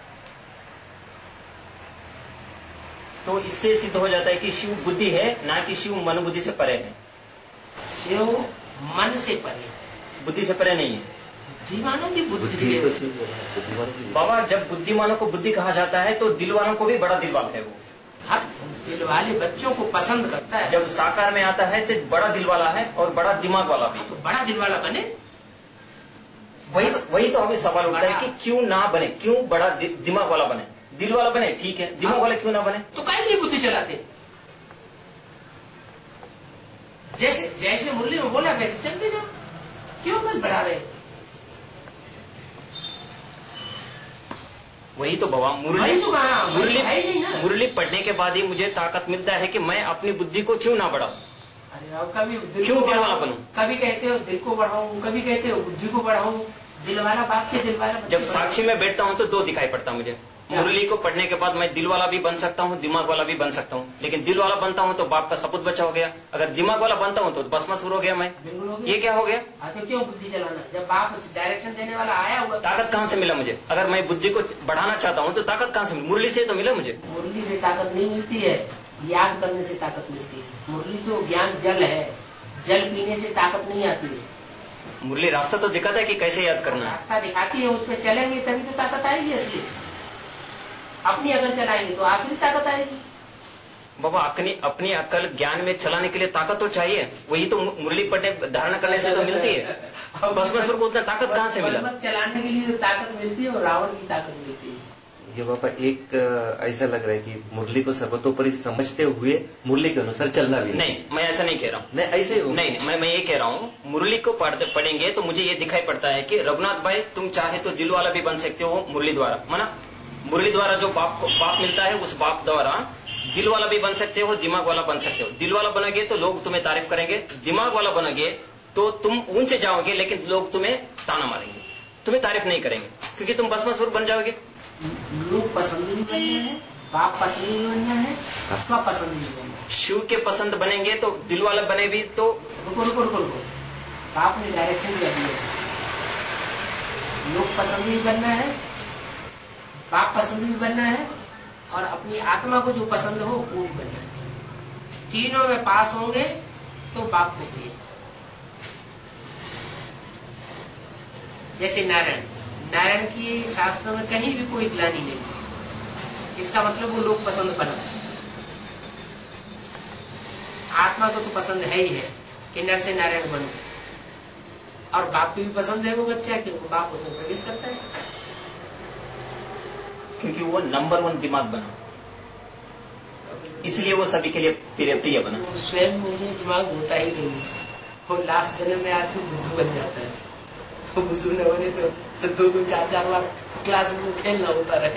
तो इससे सिद्ध हो जाता है कि शिव बुद्धि है, ना कि शिव मन बुद्धि से परे है। शिव मन से परे, बुद्धि से परे नहीं है। बुद्धिमानों की बुद्धि है बाबा। जब बुद्धिमानों को बुद्धि कहा जाता है तो दिल वालों को भी बड़ा दिल वाला है वो। हाँ, दिल वाले बच्चों को पसंद करता है। जब साकार में आता है तो बड़ा दिल वाला है और बड़ा दिमाग वाला भी। तो बड़ा दिल वाला बने। वही तो हमें सवाल उठता है कि क्यों ना बने, क्यों बड़ा दिमाग वाला बने? दिल वाला बने ठीक है, दिमाग वाला क्यों ना बने? तो काहे नहीं बुद्धि चलाते? जैसे मुरली में बोला वैसे चलते जाओ, क्यों कल बढ़ा रहे? वही तो बाबा, मुरली पढ़ने के बाद ही मुझे ताकत मिलता है कि मैं अपनी बुद्धि को क्यों ना बढ़ाऊं। कभी क्यों दिल वाला बनूं? कभी कहते हो दिल को बढ़ाऊं, कभी कहते हो बुद्धि को बढ़ाऊं। दिल वाला बाप के दिल वाला। जब साक्षी में बैठता हूँ तो दो दिखाई पड़ता मुझे। मुरली को पढ़ने के बाद मैं दिल वाला भी बन सकता हूँ, दिमाग वाला भी बन सकता हूँ। लेकिन दिल वाला बनता हूँ तो बाप का सपूत बचा हो गया। अगर दिमाग वाला बनता हूँ तो भस्मासुर हो गया मैं। ये क्या हो गया? तो क्यों बुद्धि चलाना? जब बाप डायरेक्शन देने वाला आया हुआ। ताकत कहाँ से मिला मुझे? अगर मैं बुद्धि को बढ़ाना चाहता हूँ तो ताकत कहाँ से मिली? मुरली से तो मिला मुझे। मुरली से ताकत नहीं मिलती है, याद करने से ताकत मिलती है। मुरली तो ज्ञान जल है, जल पीने से ताकत नहीं आती है। मुरली रास्ता तो दिखाता है कि कैसे याद करना है। रास्ता दिखाती है, उसमें चलेंगे तभी तो ताकत आएगी असली। अपनी अकल चलाएंगे तो असली ताकत आएगी। बाबा अपनी अकल ज्ञान में चलाने के लिए ताकत तो चाहिए। वही तो मुरली पढ़ने धारणा करने से तो मिलती है। भस्मासुर को उतना ताकत कहाँ से मिला? चलाने के लिए ताकत मिलती है और रावण की ताकत मिलती है। ये बाबा एक ऐसा लग रहा है कि मुरली को सर्वतोपरि समझते हुए मुरली के अनुसार चलना भी नहीं। मैं ऐसा नहीं कह रहा हूँ। नहीं ऐसे नहीं, मैं ये कह रहा हूँ मुरली को पढ़ेंगे तो मुझे ये दिखाई पड़ता है कि रघुनाथ भाई तुम चाहे तो दिल वाला भी बन सकते हो मुरली द्वारा। माना मुरली द्वारा जो बाप मिलता है उस बाप द्वारा दिल वाला भी बन सकते हो, दिमाग वाला बन सकते हो। दिल वाला बनोगे तो लोग तुम्हें तारीफ करेंगे, दिमाग वाला बनोगे तो तुम ऊंचे जाओगे लेकिन लोग तुम्हें ताना मारेंगे, तुम्हें तारीफ नहीं करेंगे क्योंकि तुम भस्मासुर बन जाओगे। लोग पसंद भी बनना है, बाप पसंद भी बनना है, आत्मा पसंद भी बनना है। शिव के पसंद बनेंगे तो दिल वाला बने भी तो रुको। बाप ने डायरेक्शन दिया है, लोग पसंद भी बनना है, बाप पसंद भी बनना है और अपनी आत्मा को जो पसंद हो वो भी बनना है। तीनों में पास होंगे तो बाप को प्रिय। जैसे नारायण की शास्त्रों में कहीं भी कोई ग्लानि नहीं, इसका मतलब वो लोग पसंद बना। आत्मा को तो पसंद है ही है कि नर से नारायण बनो, और बाप की भी पसंद है वो बच्चा, क्योंकि बाप उसमें प्रवेश करता है, क्योंकि वो नंबर 1 दिमाग बना, इसलिए वो सभी के लिए प्रिय बना। स्वयं मुझे दिमाग होता ही नहीं, और लास्ट जन्म में आदमी बुद्धू बन जाता है। तो बुद्धू न बने तो 2-2, 4-4 बार क्लासेस में खेलना होता रहे।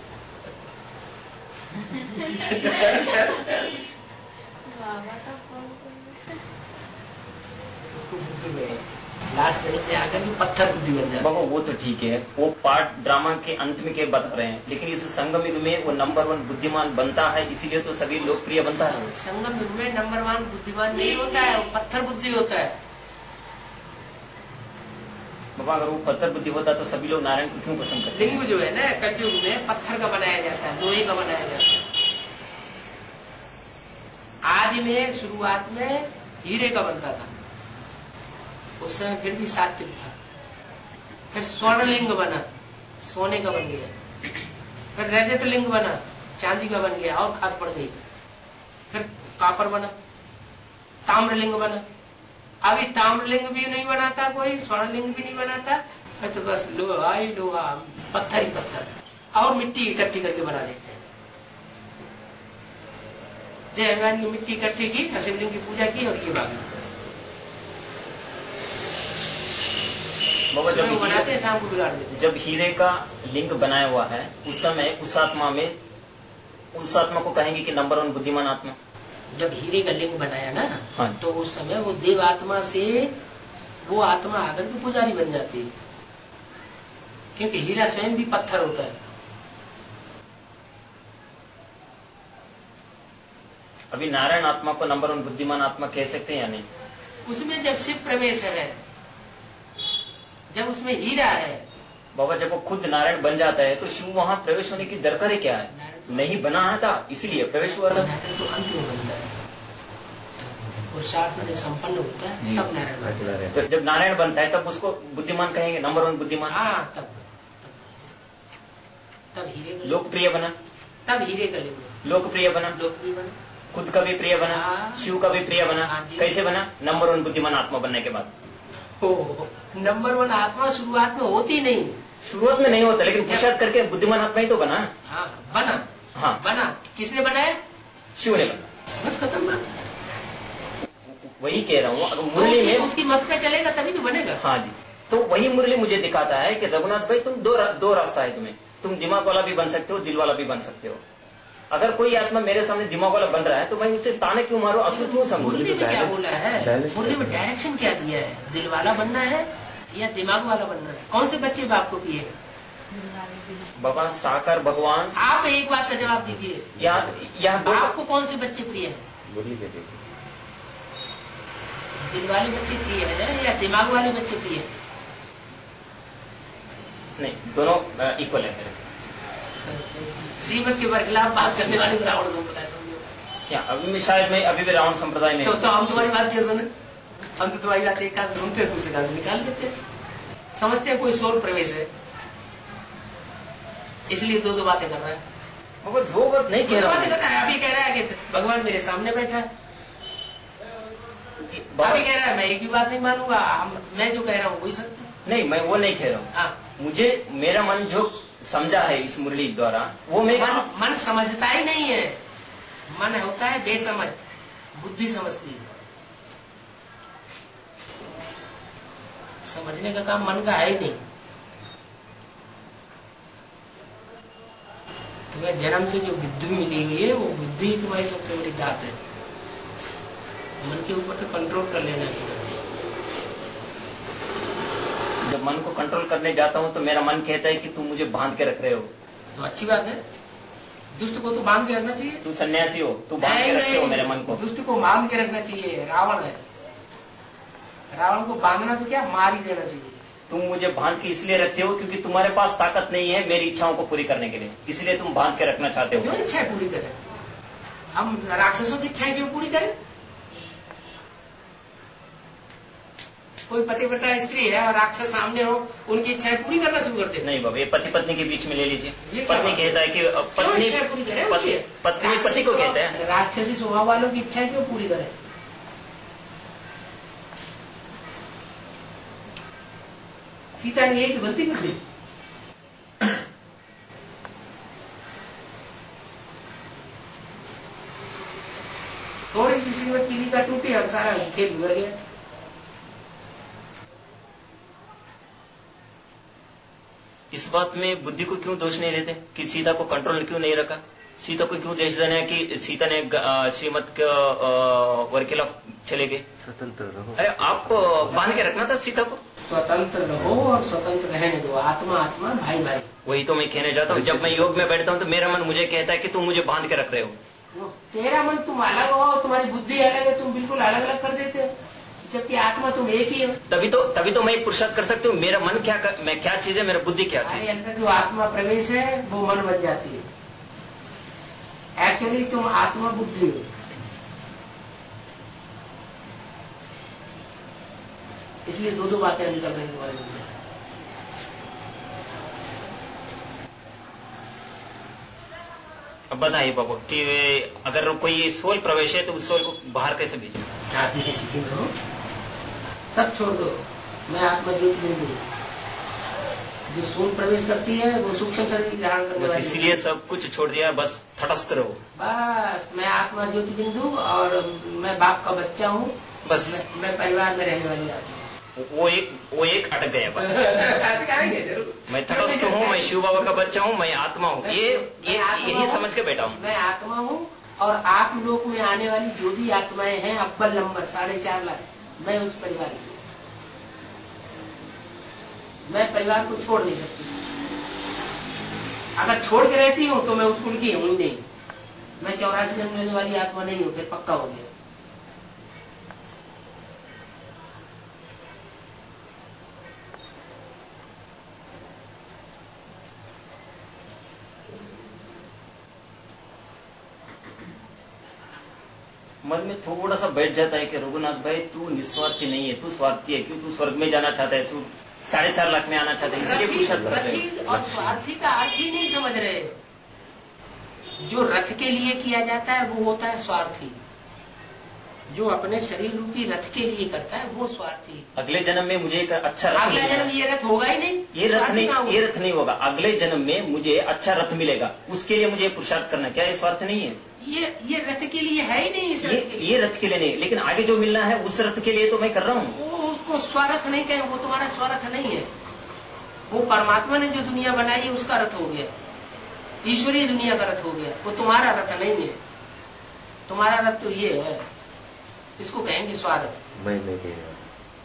लास्ट जन्म में आकर भी पत्थर बुद्धि बन जाता है। बाबा वो तो ठीक है, वो पार्ट ड्रामा के अंत में के बता रहे हैं, लेकिन इस संगम युग में वो नंबर 1 बुद्धिमान बनता है, इसीलिए तो सभी लोकप्रिय बनता है। संगम युग में नंबर 1 बुद्धिमान नहीं होता है, वो पत्थर बुद्धि होता है। बाबा अगर वो पत्थर बुद्धि होता तो सभी लोग नारायण को क्यों पसंद करते हैं? लिंग जो है ना कलयुग में पत्थर का बनाया जाता है, लोहे का बनाया जाता है। आदि में शुरुआत में हीरे का बनता था, उस समय फिर भी सात्विक था। फिर स्वर्णलिंग बना, सोने का बन गया। फिर रजत लिंग बना, चांदी का बन गया और खाद पड़ गई। फिर कापर बना, ताम्रलिंग बना। अभी ताम्रलिंग भी नहीं बनाता कोई, स्वर्णलिंग भी नहीं बनाता, तो बस लोहा ही लोहा, पत्थर ही पत्थर, और मिट्टी इकट्ठी करके बना देते हैं। जय भगवान की मिट्टी इकट्ठी की, शिवलिंग की पूजा की और ये बात बाबा जब बनाते हैं, शाम को बिगाड़ देते। जब हीरे का लिंग बनाया हुआ है उस समय उस आत्मा को कहेंगे कि नंबर 1 बुद्धिमान आत्मा। जब हीरे का लिंग बनाया ना, हाँ। तो उस समय वो देव आत्मा से वो आत्मा आकर के पुजारी बन जाती है, क्योंकि हीरा स्वयं भी पत्थर होता है। अभी नारायण आत्मा को नंबर 1 बुद्धिमान आत्मा कह सकते हैं या नहीं? उसमें जब शिव प्रवेश है, जब उसमें हीरा है। बाबा जब वो खुद नारायण बन जाता है तो शिव वहाँ प्रवेश होने की दरकार है क्या है? नहीं बना था इसलिए प्रवेश हुआ था। नारायण तो अंत में बनता है, पुरुषार्थ जब संपन्न होता है तब नारायण बनता है। तो जब नारायण बनता है तब उसको बुद्धिमान कहेंगे, नंबर 1 बुद्धिमान। हाँ, तब हीरे का लोकप्रिय बना, तब हीरे का लिंग लोकप्रिय बना, खुद का भी प्रिय बना, शिव का भी प्रिय बना। कैसे बना? नंबर 1 बुद्धिमान आत्मा बनने के बाद। नंबर 1 आत्मा शुरुआत में होती नहीं, शुरुआत में नहीं होता, लेकिन पुरुषार्थ करके बुद्धिमान आत्मा ही तो बना। हाँ, बना। हाँ, बना। किसने बनाया? शिव ने बना। बस खत्म ना। वही कह रहा हूँ, अगर मुरली में उसकी मत का चलेगा तभी तो बनेगा। हाँ जी, तो वही मुरली मुझे दिखाता है कि रघुनाथ भाई तुम दो रास्ता है तुम्हें, तुम दिमाग वाला भी बन सकते हो, दिल वाला भी बन सकते हो। अगर कोई आत्मा मेरे सामने दिमाग वाला बन रहा है तो मैं उसे ताने क्यों मारूं, असुर क्यों समझूं? मुरली में क्या बोला है? मुरली में डायरेक्शन क्या दिया है? दिल वाला बनना है या दिमाग वाला बनना है? कौन से बच्चे बाप को पिए? बाबा साकार भगवान। आप एक बात का जवाब दीजिए, यहाँ आपको कौन से बच्चे प्रिय है? दिल वाले बच्चे प्रिय है या दिमाग वाले बच्चे प्रिय है? नहीं, दोनों इक्वल है। श्रीमत के खिलाफ बात करने वाले को रावण संप्रदाय क्या? शायद मैं अभी भी रावण संप्रदाय में। तो हम तुम्हारी बात क्या सुने? हम तो तुम्हारी बात एक कान से सुनते हैं, दूसरे कान से निकाल लेते हैं। समझते हैं कोई सोल प्रवेश है, इसलिए दो बातें कर रहा है। वो दो बात नहीं कह रहा बातें कर रहा है। अभी कह रहा है कि भगवान मेरे सामने बैठा है, अभी कह रहा है मैं एक भी बात नहीं मानूंगा, मैं जो कह रहा हूँ वही सत्य। नहीं, मैं वो नहीं कह रहा हूँ। मुझे मेरा मन जो समझा है इस मुरली द्वारा, वो मन समझता ही नहीं है। मन होता है बेसमझ, बुद्धि समझती है। समझने का काम मन का है ही नहीं। तुम्हें जन्म से जो बुद्धि मिली हुई है वो बुद्धि ही तुम्हारी सबसे बड़ी दात है। मन के ऊपर तो कंट्रोल कर लेना है। जब मन को कंट्रोल करने जाता हूँ तो मेरा मन कहता है कि तुम मुझे बांध के रख रहे हो। तो अच्छी बात है, दुष्ट को तो बांध के रखना चाहिए। तू सन्यासी हो, तू बांध के रखते हो मेरे मन को। दुष्ट को बांध के रखना चाहिए। रावण है, रावण को बांधना तो क्या, मार ही देना चाहिए। तुम मुझे बांध के इसलिए रखते हो क्योंकि तुम्हारे पास ताकत नहीं है मेरी इच्छाओं को पूरी करने के लिए, इसलिए तुम बांध के रखना चाहते हो। क्यों इच्छाएं पूरी करें? हम राक्षसों की इच्छाएं क्यों पूरी करें? कोई पति पता स्त्री है और राक्षस सामने हो, उनकी इच्छाएं पूरी करना शुरू करते हैं। नहीं बाबा, ये पति पत्नी के बीच में ले लीजिए। पत्नी कहता है कि पत्नी इच्छाएं पूरी करें, पत्नी पति को कहते हैं। राक्षसी स्वभाव वालों की इच्छाएं क्यों पूरी करें? सीता ने एक गलती कर दी, थोड़ी सी श्रीमत की का टूटी और सारा खेल बिगड़ गया। इस बात में बुद्धि को क्यों दोष नहीं देते कि सीता को कंट्रोल क्यों नहीं रखा? सीता को क्यों दोष देना है कि सीता ने श्रीमत के वर खिलाफ चले गए? स्वतंत्र रहो। अरे आप बांध के रखना था सीता को। स्वतंत्र रहो और स्वतंत्र रहने दो। आत्मा आत्मा, भाई भाई। वही तो मैं कहने जाता हूँ। जब मैं योग में बैठता हूँ तो मेरा मन मुझे कहता है कि तुम मुझे बांध के रख रहे हो। तेरा मन तुम अलग हो, तुम्हारी बुद्धि अलग है, तुम बिल्कुल अलग अलग कर देते हो, जबकि आत्मा तुम एक ही हो। तभी तो मैं पुरुषार्थ कर सकती हूँ। मेरा मन क्या मैं क्या चीज है, मेरा बुद्धि क्या चीज है। अंदर जो आत्मा प्रवेश है वो मन बन जाती है। एक्चुअली तुम आत्मा बुद्धि हो, इसलिए दो बातें निकल रही तुम्हारे मन में। अब बताइए बाबू कि अगर कोई सोल प्रवेश है तो उस सोल को बाहर कैसे भेजें? आत्मा की स्थिति में हो, सब छोड़ दो। मैं आत्मा ज्योति बिंदु, जो सोल प्रवेश करती है वो सूक्ष्म शरीर धारण करने वाली, इसलिए सब कुछ छोड़ दिया, बस तटस्थ रहो। बस मैं आत्मा ज्योति बिंदु और मैं बाप का बच्चा हूँ, बस मैं परिवार में रहने वाली आत्मा। वो एक अटक गया। मैं तटस्थ हूँ, मैं शिव बाबा का बच्चा हूँ, मैं आत्मा हूँ, यही समझ के बैठा हूँ। मैं आत्मा हूँ और आत्मलोक में आने वाली जो भी आत्माएं हैं, अव्वल नंबर 4.5 लाख, मैं उस परिवार की। मैं परिवार को छोड़ नहीं सकती। अगर छोड़ के रहती हूँ तो मैं उसको उनकी हूँ ही नहीं। मैं 84 जन्म लेने वाली आत्मा नहीं हूँ, फिर पक्का हो गया। मन में थोड़ा सा बैठ जाता है कि रघुनाथ भाई तू निस्वार्थी नहीं है, तू स्वार्थी है। क्यों? तू स्वर्ग में जाना चाहता है, तू 4.5 लाख में आना चाहता है, इसलिए पुरुषार्थ करते हैं। और स्वार्थी का अर्थ ही नहीं समझ रहे। जो रथ के लिए किया जाता है वो होता है स्वार्थी। जो अपने शरीर रूपी रथ के लिए करता है वो स्वार्थी। अगले जन्म में मुझे एक अच्छा रथ, अगले जन्म ये रथ होगा ही नहीं। ये रथ नहीं होगा। अगले जन्म में मुझे अच्छा रथ मिलेगा, उसके लिए मुझे पुरुषार्थ करना। क्या ये स्वार्थ नहीं है? ये रथ के लिए है ही नहीं। इस रथ के लिए, ये रथ के लिए नहीं, लेकिन आगे जो मिलना है उस रथ के लिए तो मैं कर रहा हूँ। वो उसको स्वरथ नहीं कहें, वो तुम्हारा स्वरथ नहीं है। वो परमात्मा ने जो दुनिया बनाई है उसका रथ हो गया। ईश्वरीय दुनिया का रथ हो गया, वो तुम्हारा रथ नहीं है। तुम्हारा रथ तो ये है, इसको कहेंगे स्वार्थ। मैं नहीं कह रहा।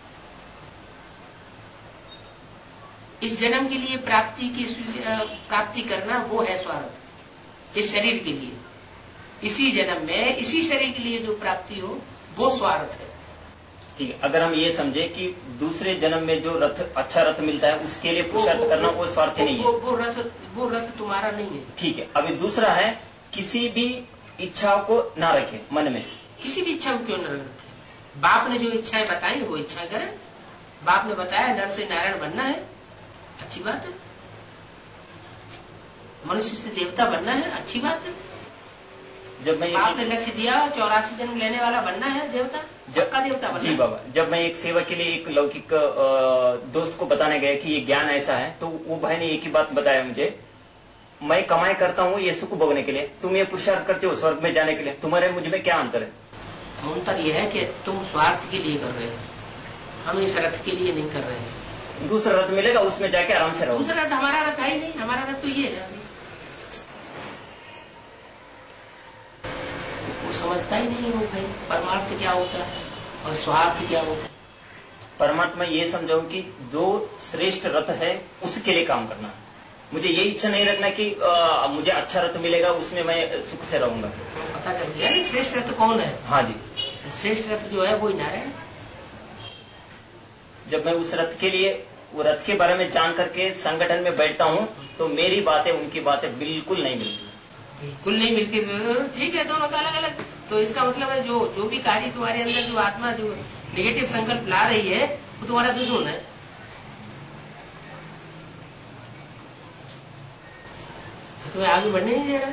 इस जन्म के लिए प्राप्ति करना वो है स्वार्थ, इस शरीर के लिए। इसी जन्म में इसी शरीर के लिए जो प्राप्ति हो वो स्वार्थ है। ठीक है, अगर हम ये समझे कि दूसरे जन्म में जो रथ अच्छा रथ मिलता है उसके लिए पुरुषार्थ करना वो स्वार्थी नहीं है। वो रथ तुम्हारा नहीं है। ठीक है, अभी दूसरा है किसी भी इच्छाओं को ना रखे मन में। किसी भी इच्छा को क्यों न रखे? बाप ने जो इच्छाएं बताई वो इच्छा करें। बाप ने बताया नर से नारायण बनना है, अच्छी बात है। मनुष्य से देवता बनना है, अच्छी बात है। जब मैं आपने लक्ष्य दिया 84 जन्म लेने वाला बनना है देवता, पक्का देवता बनना। जी बाबा, जब मैं एक सेवा के लिए एक लौकिक दोस्त को बताने गया कि ये ज्ञान ऐसा है, तो वो भाई ने एक ही बात बताया मुझे, मैं कमाई करता हूँ ये सुख भोगने के लिए, तुम ये पुरुषार्थ करते हो स्वर्ग में जाने के लिए, तुम्हारे मुझ में क्या अंतर है? अंतर यह है कि तुम स्वार्थ के लिए कर रहे हो, हम इस रथ के लिए नहीं कर रहे हैं। दूसरा रथ मिलेगा उसमें जाके आराम से रहो। दूसरा रथ हमारा रथ है ही नहीं, हमारा रथ तो ये है। वो समझता ही नहीं वो भाई परमार्थ क्या होता है और स्वार्थ क्या होता है। परमात्मा ये समझाऊं कि जो श्रेष्ठ रथ है उसके लिए काम करना। मुझे ये इच्छा नहीं रखना कि मुझे अच्छा रथ मिलेगा उसमें मैं सुख से रहूंगा। पता चल गया श्रेष्ठ रथ कौन है? हाँ जी, श्रेष्ठ रथ जो है वो नारायण। जब मैं उस रथ के लिए वो रथ के बारे में जान करके संगठन में बैठता हूँ तो मेरी बातें उनकी बातें बिल्कुल नहीं मिलती। बिल्कुल नहीं मिलती। ठीक है, दोनों का अलग अलग। तो इसका मतलब है जो भी कार्य तुम्हारे अंदर जो आत्मा जो नेगेटिव संकल्प ला रही है वो तुम्हारा दुश्मन है। तुम्हें आगे बढ़ने नहीं दे रहा।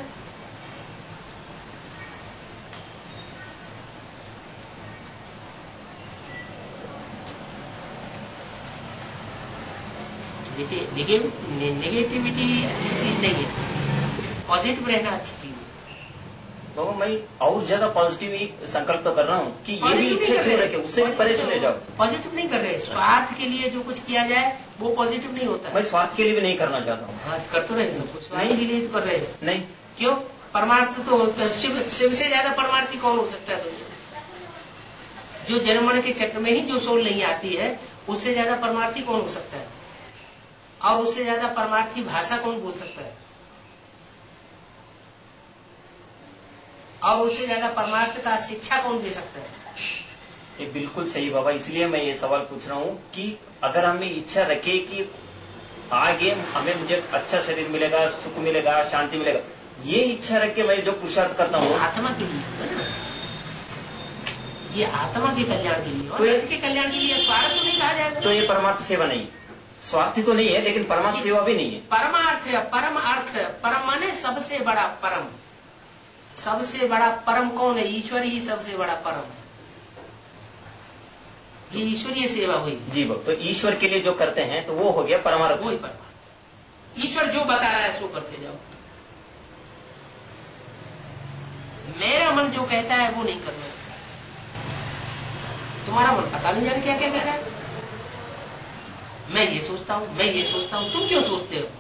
नेगेटिविटी अच्छी चीज नहीं है, पॉजिटिव रहना अच्छी चीज है। तो मैं और ज्यादा पॉजिटिव संकल्प तो कर रहा हूँ कि ये भी इच्छा क्यों रखे, उससे भी परे चले जाओ। पॉजिटिव नहीं कर रहे, स्वार्थ के लिए जो कुछ किया जाए वो पॉजिटिव नहीं होता। मैं स्वार्थ के लिए भी नहीं करना चाहता हूँ। हाँ, कर तो रहे सब कुछ, स्वार्थ के लिए तो कर रहे हैं। नहीं, क्यों? परमार्थ तो शिव से ज्यादा परमार्थी कौन हो सकता है? तो जो जन्मण के चक्र में ही जो सोल नहीं आती है उससे ज्यादा परमार्थी कौन हो सकता है? और उससे ज्यादा परमार्थी भाषा कौन बोल सकता है? और उससे ज्यादा परमार्थ का शिक्षा कौन दे सकता है? ये बिल्कुल सही बाबा, इसलिए मैं ये सवाल पूछ रहा हूँ कि अगर हमें इच्छा रखे कि आगे मुझे अच्छा शरीर मिलेगा, सुख मिलेगा, शांति मिलेगा, ये इच्छा रख के मैं जो पुरुषार्थ करता हूँ आत्मा के लिए, ये आत्मा के कल्याण के लिए और रथ के कल्याण के लिए, स्वार्थ तो नहीं कहा जाएगा। तो ये परमार्थ सेवा नहीं, स्वार्थी तो नहीं है, लेकिन परमार्थ सेवा भी नहीं है। परमार्थ है, परम अर्थ है। परम माने सबसे बड़ा परम। सबसे बड़ा परम कौन है? ईश्वर ही सबसे बड़ा परम है। ये ईश्वरीय सेवा हुई जी बाबा। तो ईश्वर के लिए जो करते हैं तो वो हो गया परमार्थ। वही परमार्थ। ईश्वर जो बता रहा है सो करते जाओ। मेरा मन जो कहता है वो नहीं करना। तुम्हारा मन पता नहीं जाने क्या क्या कह रहा है। मैं ये सोचता हूं, मैं ये सोचता हूं। तुम क्यों सोचते हो?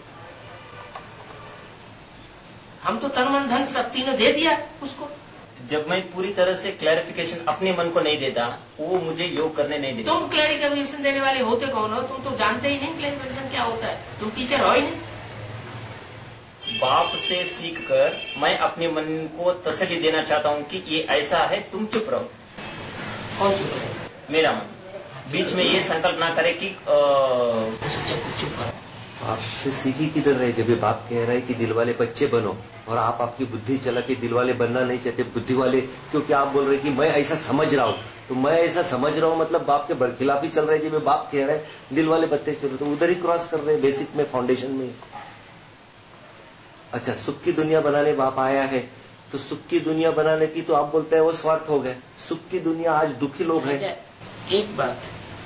हम तो तन मन धन सब तीनों दे दिया उसको। जब मैं पूरी तरह से क्लैरिफिकेशन अपने मन को नहीं देता, वो मुझे योग करने नहीं देता। तुम क्लैरिफिकेशन देने वाले होते कौन हो? तुम तो जानते ही नहीं क्लैरिफिकेशन क्या होता है। तुम टीचर हो ही नहीं। बाप से सीख कर मैं अपने मन को तसल्ली देना चाहता हूँ कि ये ऐसा है, तुम चुप रहो। कौन चुप रहो? मेरा मन बीच में ये संकल्प ना करे कि चुप करो। आपसे सीखी किधर रहे जब ये बाप कह रहा है कि दिल वाले बच्चे बनो, और आप आपकी बुद्धि चला के दिल वाले बनना नहीं चाहते, बुद्धि वाले, क्योंकि आप बोल रहे कि मैं ऐसा समझ रहा हूँ। तो मैं ऐसा समझ रहा हूँ मतलब बाप के बरखिलाफ ही चल रहे हैं। जब बाप कह रहे हैं दिल वाले बच्चे चलो, तो उधर ही क्रॉस कर रहे हैं बेसिक में, फाउंडेशन में। अच्छा, सुख की दुनिया बनाने बाप आया है, तो सुख की दुनिया बनाने की तो आप बोलते हैं वो स्वार्थ हो गए। सुख की दुनिया, आज दुखी लोग हैं। एक बात,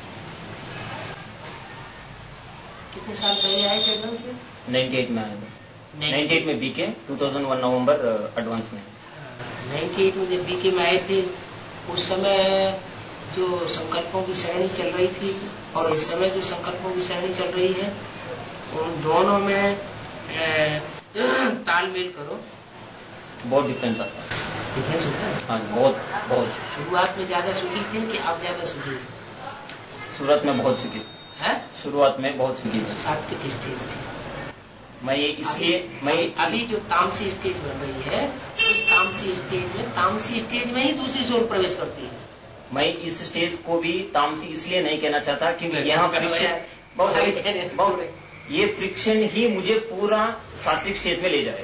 कितने साल पहले आए थे एडवांस में? 98 में आए थे। 98 में बीके, 2001 नवंबर एडवांस में। 98 में जब बीके में आए थे, उस समय जो संकल्पों की श्रेणी चल रही थी और इस समय जो संकल्पों की श्रेणी चल रही है, उन दोनों में तालमेल करो, बहुत डिफरेंस आता है। डिफरेंस होता है। हाँ, बहुत बहुत। शुरुआत में ज्यादा सुखी थे कि अब ज्यादा सुखी थे? शुरुआत में बहुत सुखी है, शुरुआत में बहुत सुखी थी। सात्विक स्टेज थी। मैं ये इसलिए अभी जो तामसी स्टेज बन रही है, उस तामसी स्टेज में ही दूसरी सोल प्रवेश करती है। मैं इस स्टेज को भी तामसी इसलिए नहीं कहना चाहता क्योंकि यहाँ फ्रिक्शन, ये फ्रिक्शन ही मुझे पूरा सात्विक स्टेज में ले जाएगा।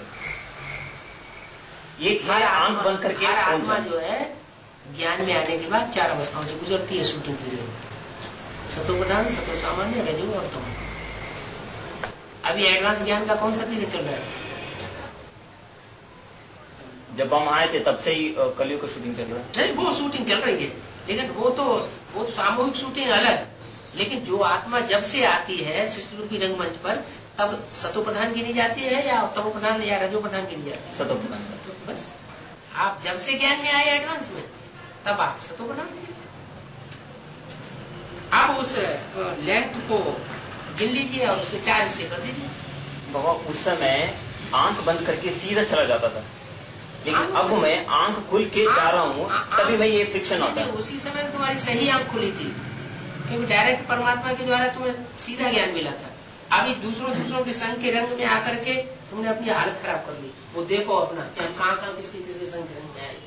ये आंख बंद करके आत्मा जो है ज्ञान में आने के बाद 4 अवस्थाओं से गुजरती है शूटिंग पीरियड, सतो प्रधान, सतो सामान्य, रजो और तमो। अभी एडवांस ज्ञान का कौन सा पीरियड चल रहा है? जब हम आए थे तब से ही कलियुग का शूटिंग चल रहा है। नहीं, वो शूटिंग चल रही है, लेकिन वो सामूहिक शूटिंग अलग। लेकिन जो आत्मा जब से आती है सृष्टि रूपी रंगमंच पर, तब सतो प्रधान गिनी जाती है या तमो प्रधान या रजो प्रधान गिनी जाती है? सतो प्रधान। बस आप जब से ज्ञान में आए एडवांस में, तब आप सतो प्रधान। आप उस लेंथ को गिन लीजिए और उसके 4 हिस्से कर दीजिए। बाबा उस समय आंख बंद करके सीधा चला जाता था, लेकिन अब मैं आंख खुल के जा रहा हूँ, तभी मैं ये फ्रिक्शन होता है। उसी समय तुम्हारी सही आंख खुली थी, क्योंकि डायरेक्ट परमात्मा के द्वारा तुम्हें सीधा ज्ञान मिला था। अभी दूसरों के संग के रंग में आकर के तुमने अपनी हालत खराब कर ली। वो देखो अपना कि हम कहाँ किसके संग के रंग में आए।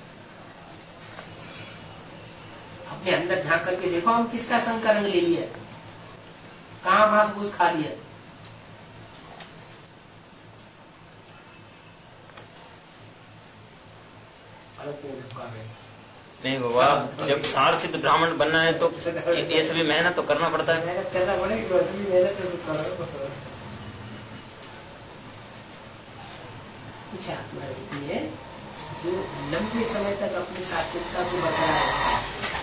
अपने अंदर झांक करके देखो हम किसका संग का रंग ले लिया, कहाँ मांस भूस खा लिया। नहीं बाबा, जब सार सिद्ध ब्राह्मण बनना है तो ये सभी मेहनत तो करना पड़ता है। मेहनत करना पड़ेगी, असली मेहनत तो कुछ आत्मा रहती है जो लंबे समय तक अपनी सात्विकता को बरकरार है,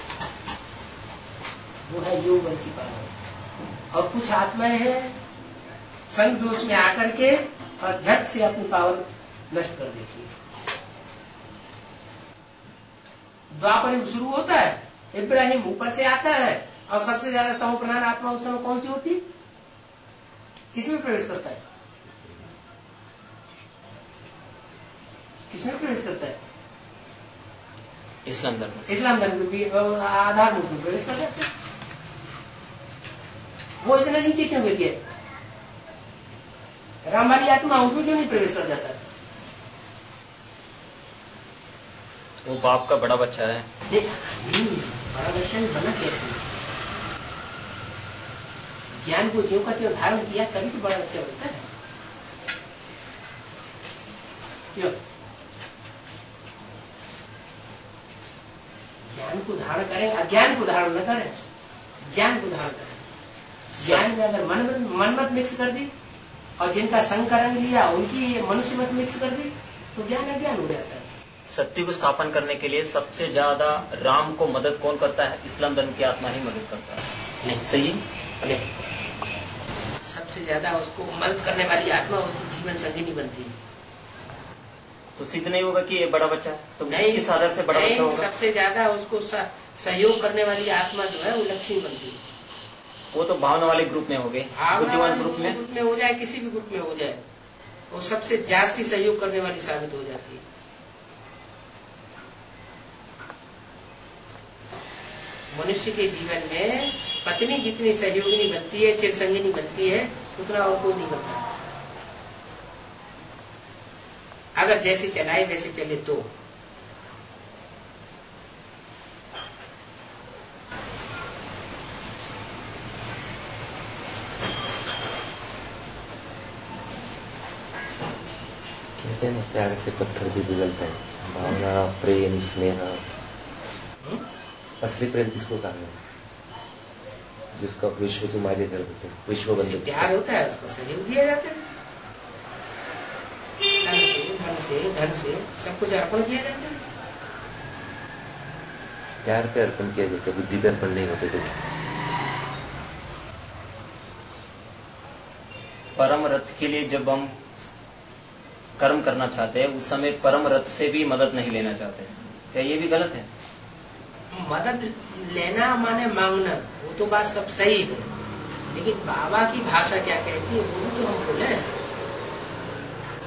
वो है योग बल की पावर। और कुछ आत्माएं हैं संग दोष में आकर के और झट से अपनी पावर नष्ट कर देती है। द्वापर युग शुरू होता है, इब्राहिम ऊपर से आता है और सबसे ज्यादा तमो प्रधान आत्मा उस समय कौन सी होती? किसमें प्रवेश करता है? किसमें प्रवेश करता है? इस्लाम धर्म। इस्लाम धर्म भी आधार मुख में प्रवेश कर जाते हैं। वो इतना नीचे क्यों गिर गया? राम वाली आत्मा उसमें क्यों नहीं प्रवेश कर जाता? वो बाप का बड़ा बच्चा है। बड़ा बच्चा भी बना कैसे? ज्ञान को ज्यों का त्यों धारण किया तभी तो बड़ा बच्चा बनता है। क्यों? ज्ञान को धारण करें, अज्ञान को धारण न करें, ज्ञान को धारण करें। ज्ञान में अगर मनमत मिक्स कर दी और जिनका संग का रंग लिया उनकी मनुष्य मत मिक्स कर दी तो ज्ञान अज्ञान हो जाता है। सत्य को स्थापन करने के लिए सबसे ज्यादा राम को मदद कौन करता है? इस्लाम धर्म की आत्मा ही मदद करता है। नहीं सही? नहीं, सबसे ज्यादा उसको मदद करने वाली आत्मा उसकी जीवन संगिनी बनती है। तो सिद्ध नहीं होगा कि ये बड़ा बच्चा तो नहीं, किस आधार से बड़ा बच्चा होगा? सबसे ज्यादा उसको सहयोग करने वाली आत्मा जो है वो लक्ष्मी बनती है। वो तो भावना वाले ग्रुप में हो गए, बुद्धिमान ग्रुप में हो जाए, किसी भी ग्रुप में हो जाए, वो सबसे जास्ती सहयोग करने वाली साबित हो जाती है। मनुष्य के जीवन में पत्नी जितनी सहयोगिनी बनती है, चिरसंगिनी बनती है, उतना और कोई नहीं बनता। अगर जैसे चलाए वैसे चले तो। कहते हैं ना, प्यार से पत्थर भी पिघलता है। भावना, प्रेम, स्नेह, असली प्रेम किसको कहा है? जिसका विश्व तुम माझे घर होते, विश्व बंधु प्यार होता है, उसको सहयोग दिया जाता है। धन से सब कुछ अर्पण किया जाता है। प्यार पे अर्पण किया जाता है, बुद्धि पे अर्पण नहीं होते कुछ। परम रथ के लिए जब हम कर्म करना चाहते हैं उस समय परम रथ से भी मदद नहीं लेना चाहते, क्या ये भी गलत है? मदद लेना माने मांगना, वो तो बात सब सही है, लेकिन बाबा की भाषा क्या कहती है वो तो हम बोले।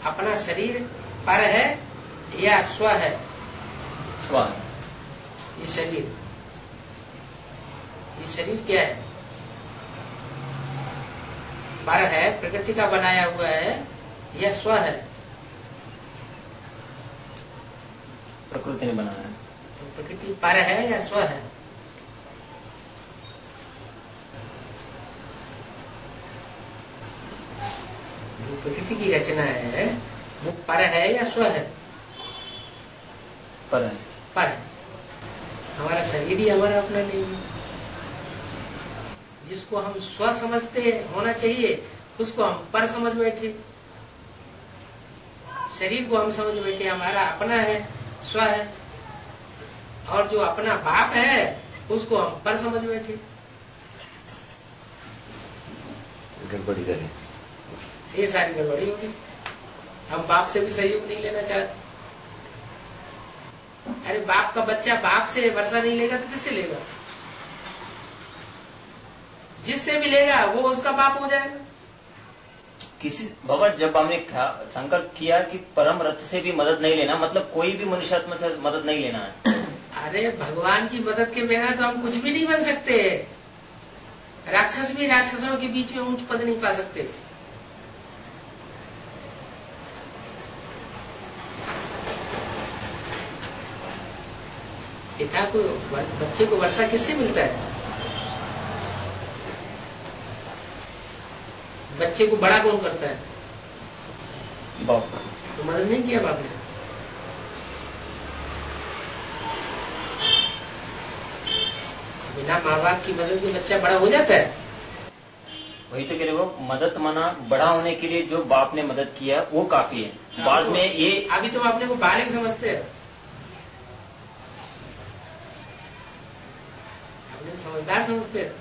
अपना शरीर पर है या स्व है? स्व। ये शरीर क्या है? पर है, प्रकृति का बनाया हुआ है या स्व है? प्रकृति ने बनाया है। तो प्रकृति पर है या स्व है? जो प्रकृति की रचना है वो पर है या स्व है? पर है। पर है। हमारा शरीर ही हमारा अपना नहीं है। जिसको हम स्व समझते होना चाहिए उसको हम पर समझ बैठे। शरीर को हम समझ बैठे हमारा अपना है, स्व है, और जो अपना बाप है उसको हम पर समझ बैठे। गड़बड़ी करें, ये सारी गड़बड़ी होगी। हम बाप से भी सहयोग नहीं लेना चाहते। अरे बाप का बच्चा बाप से वर्षा नहीं लेगा तो किससे लेगा? जिससे भी लेगा वो उसका बाप हो जाएगा। किसी बाबा जब हमने संकल्प किया कि परम रथ से भी मदद नहीं लेना, मतलब कोई भी मनुष्यात्मा से मदद नहीं लेना है। अरे भगवान की मदद के बिना तो हम कुछ भी नहीं बन सकते। राक्षस भी राक्षसों के बीच में ऊंच पद नहीं पा सकते। पिता को, बच्चे को वर्षा किससे मिलता है? बच्चे को बड़ा कौन करता है? बाप। तो मदद नहीं किया बाप ने। बिना माँ बाप की मदद के बच्चा बड़ा हो जाता है। वही तो कह रहे वो मदद माना बड़ा होने के लिए जो बाप ने मदद किया वो काफी है। बाद में ये अभी तो अपने को बालिग समझते हैं, अपने को समझदार समझते हैं।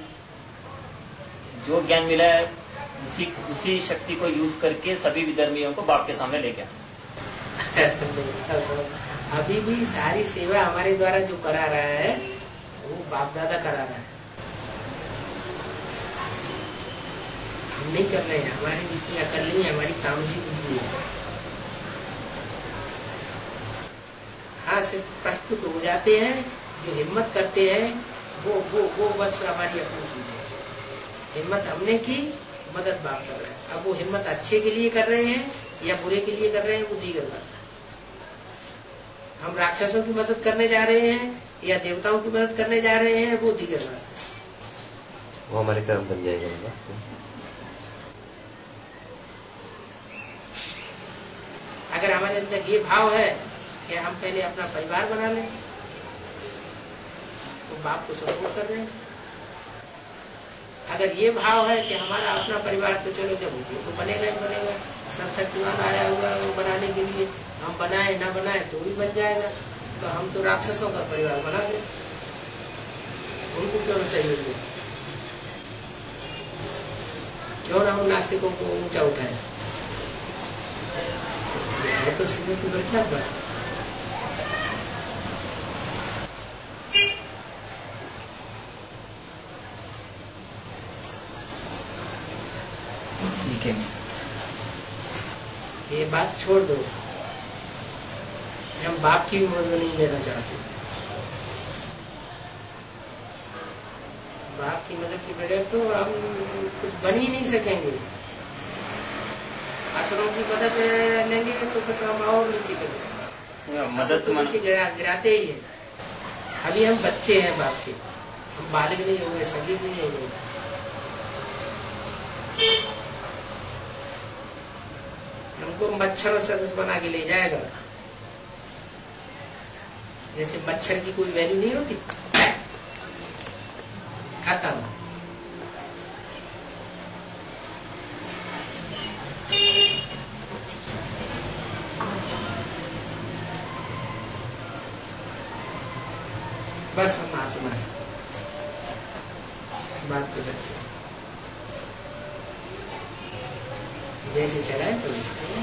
जो ज्ञान मिला है उसी शक्ति को यूज करके सभी विधर्मियों को बाप के सामने लेके अभी भी सारी सेवा हमारे द्वारा जो करा रहा है वो बाप दादा करा रहा है। हम नहीं कर रहे हैं। हमारी जितनी अकल नहीं है, हमारी तामसी बुद्धि है। हाँ, सिर्फ प्रस्तुत हो जाते हैं, जो हिम्मत करते हैं वो बस हमारी अपनी चीज है। हिम्मत हमने की, मदद बाप कर रहा है। अब वो हिम्मत अच्छे के लिए कर रहे हैं या बुरे के लिए कर रहे हैं वो दीगर बात है। हम राक्षसों की मदद करने जा रहे हैं या देवताओं की मदद करने जा रहे हैं वो दीगर बात है। वो हमारे कर्म बन जाएगा। अगर हमारे अंदर ये भाव है कि हम पहले अपना परिवार बना लें तो बाप को सपोर्ट कर रहे हैं। अगर ये भाव है कि हमारा अपना परिवार तो चलो जब तो बनेगा ही बनेगा, सब शक्तिमान आया हुआ वो बनाने के लिए, हम बनाए ना बनाए तो भी बन जाएगा, तो हम तो राक्षसों का परिवार बना दें। उनको क्यों सहयोग दें? क्यों ना हम नास्तिकों को ऊंचा उठाए? तो सीधे की बैठना पड़ा। ये बात छोड़ दो, हम बाप की भी मदद नहीं लेना चाहते। बाप की मदद के बगैर तो हम कुछ बन ही नहीं सकेंगे। असुरों की मदद लेंगे तो फिर हम और नीचे करेंगे। मदद तो नीचे गिराते ही है। अभी हम बच्चे हैं बाप के, हम बालिग नहीं हो गए, सगीर नहीं हो गए। हमको मच्छरों सदस्य बना के ले जाएगा। जैसे मच्छर की कोई वैल्यू नहीं होती, खत्म। बस हम आत्मा है, बाप के बच्चे। जैसे चलाए तो इसको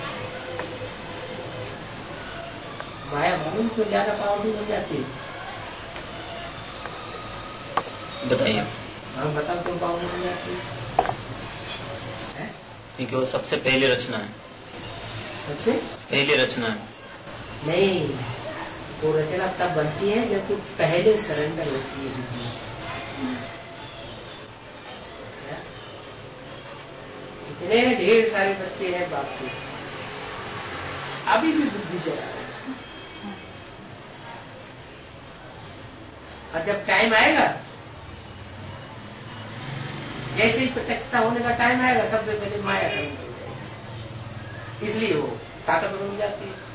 माया मनुष्य को ज्यादा पावरफुल हो जाती है। बताइए। हाँ, बताओ क्यों पावरफुल हो जाती है? क्योंकि वो सबसे पहले रचना है। सबसे पहली रचना नहीं, वो रचना तब बनती है जब पहले सरेंडर होती है बुद्धि। इतने ढेर सारे बच्चे हैं बाप के, अभी भी बुद्धि चला रहे हैं, और जब टाइम आएगा, जैसे ही प्रत्यक्षता होने का टाइम आएगा, सबसे पहले माया सरेंडर हो जाएगी, इसलिए वो ताकतवर हो जाती है।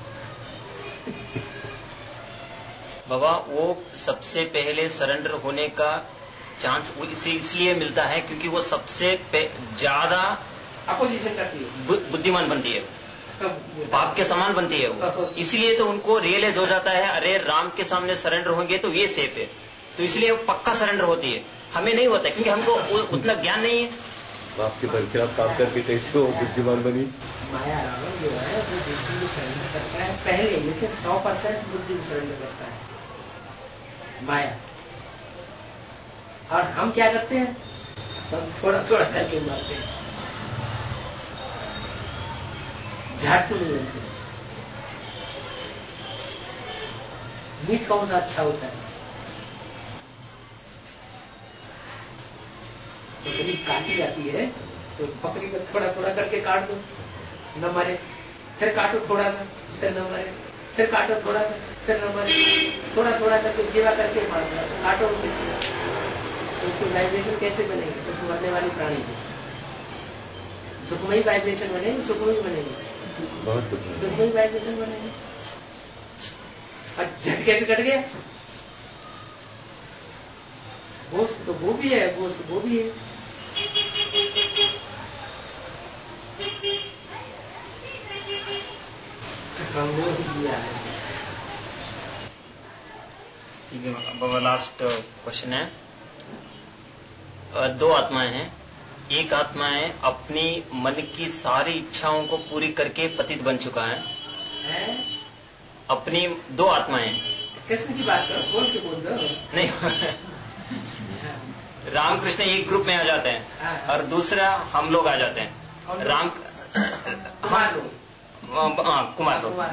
बाबा, वो सबसे पहले सरेंडर होने का चांस इसलिए मिलता है क्योंकि वो सबसे ज्यादा अपोजिशन करती है, बुद्धिमान बनती है, बाप के समान बनती है वो। इसलिए तो उनको रियलाइज हो जाता है, अरे राम के सामने सरेंडर होंगे तो ये सेफ है, तो इसलिए वो पक्का सरेंडर होती है। हमें नहीं होता क्योंकि हमको उतना ज्ञान नहीं है। बाप के बरखिलाफ काम करके कैसे वो बुद्धिमान बनी? माया रावण जो है वो बुद्धि को सरेंडर करता है पहले, लेकिन 100% बुद्धि को सरेंडर करता है माया। और हम क्या करते हैं, हम थोड़ा थोड़ा करके मारते हैं, झाट को नहीं बनते। मीट कौन सा अच्छा होता है, तो कभी काटी जाती है तो बकरी को थोड़ा थोड़ा करके काट दो, न मरे, फिर काटो थोड़ा सा, फिर न मरे, फिर काटो थोड़ा सा, फिर न मरे, थोड़ा थोड़ा करके जीवा करके मार दो, तो काटो उसे, तो उसकी वाइब्रेशन कैसे बनेगी? उस मरने वाली प्राणी की दुखमयी वाइब्रेशन बनेगी, सुखमयी बनेगी, बहुत दुखमयी वाइब्रेशन बनेगी। और झट कैसे कट गया? गोश्त तो वो भी है, गोश्त वो भी है। ठीक है बाबा, लास्ट क्वेश्चन है। दो आत्माएं हैं, एक आत्माएं अपनी मन की सारी इच्छाओं को पूरी करके पतित बन चुका है, अपनी दो आत्माएं। कृष्ण की बात करो, बोल के बोल दो। नहीं रामकृष्ण एक ग्रुप में आ जाते हैं और दूसरा हम लोग आ जाते हैं। राम कुमार लोग, कुमार लोग,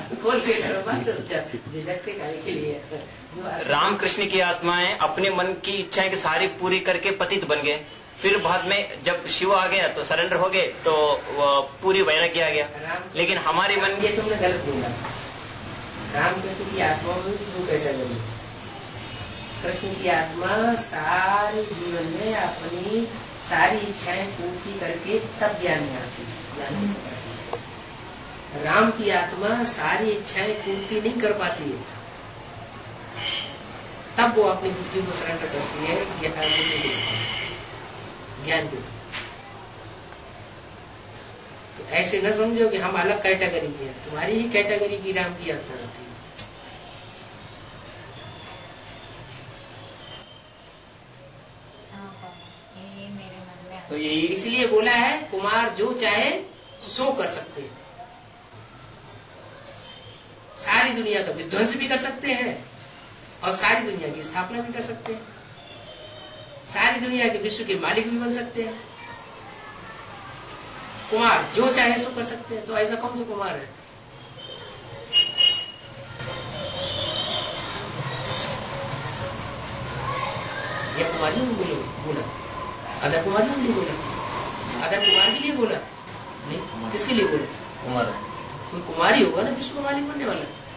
रामकृष्ण की आत्माएं अपने मन की इच्छाएं की सारी पूरी करके पतित बन गए, फिर बाद में जब शिव आ गया तो सरेंडर हो गए, तो पूरी वैराग्य आ गया। लेकिन हमारे मन, ये तुमने गलत बोला। रामकृष्ण की आत्मा में तू कैसा बनी? कृष्ण की आत्मा सारे जीवन में अपनी सारी इच्छाएं पूर्ति करके तब ज्ञान में आती है। राम की आत्मा सारी इच्छाएं पूर्ति नहीं कर पाती है, तब वो अपनी बुद्धि को सरेंडर करती है ज्ञान को। तो ऐसे न समझो कि हम अलग कैटेगरी के हैं, तुम्हारी ही कैटेगरी की राम की आत्मा होती है। तो यही इसलिए बोला है कुमार जो चाहे सो कर सकते हैं, सारी दुनिया का विध्वंस भी कर सकते हैं और सारी दुनिया की स्थापना भी कर सकते हैं, सारी दुनिया के विश्व के मालिक भी बन सकते हैं। कुमार जो चाहे सो कर सकते हैं। तो ऐसा कौन सा कुमार है? यह कुमारी ने बोला, अदर कुमारी ने बोला, अदर कुमार के लिए बोला नहीं, किसके लिए बोला? कुमार, कोई कुमारी होगा ना विश्व का मालिक बनने वाला।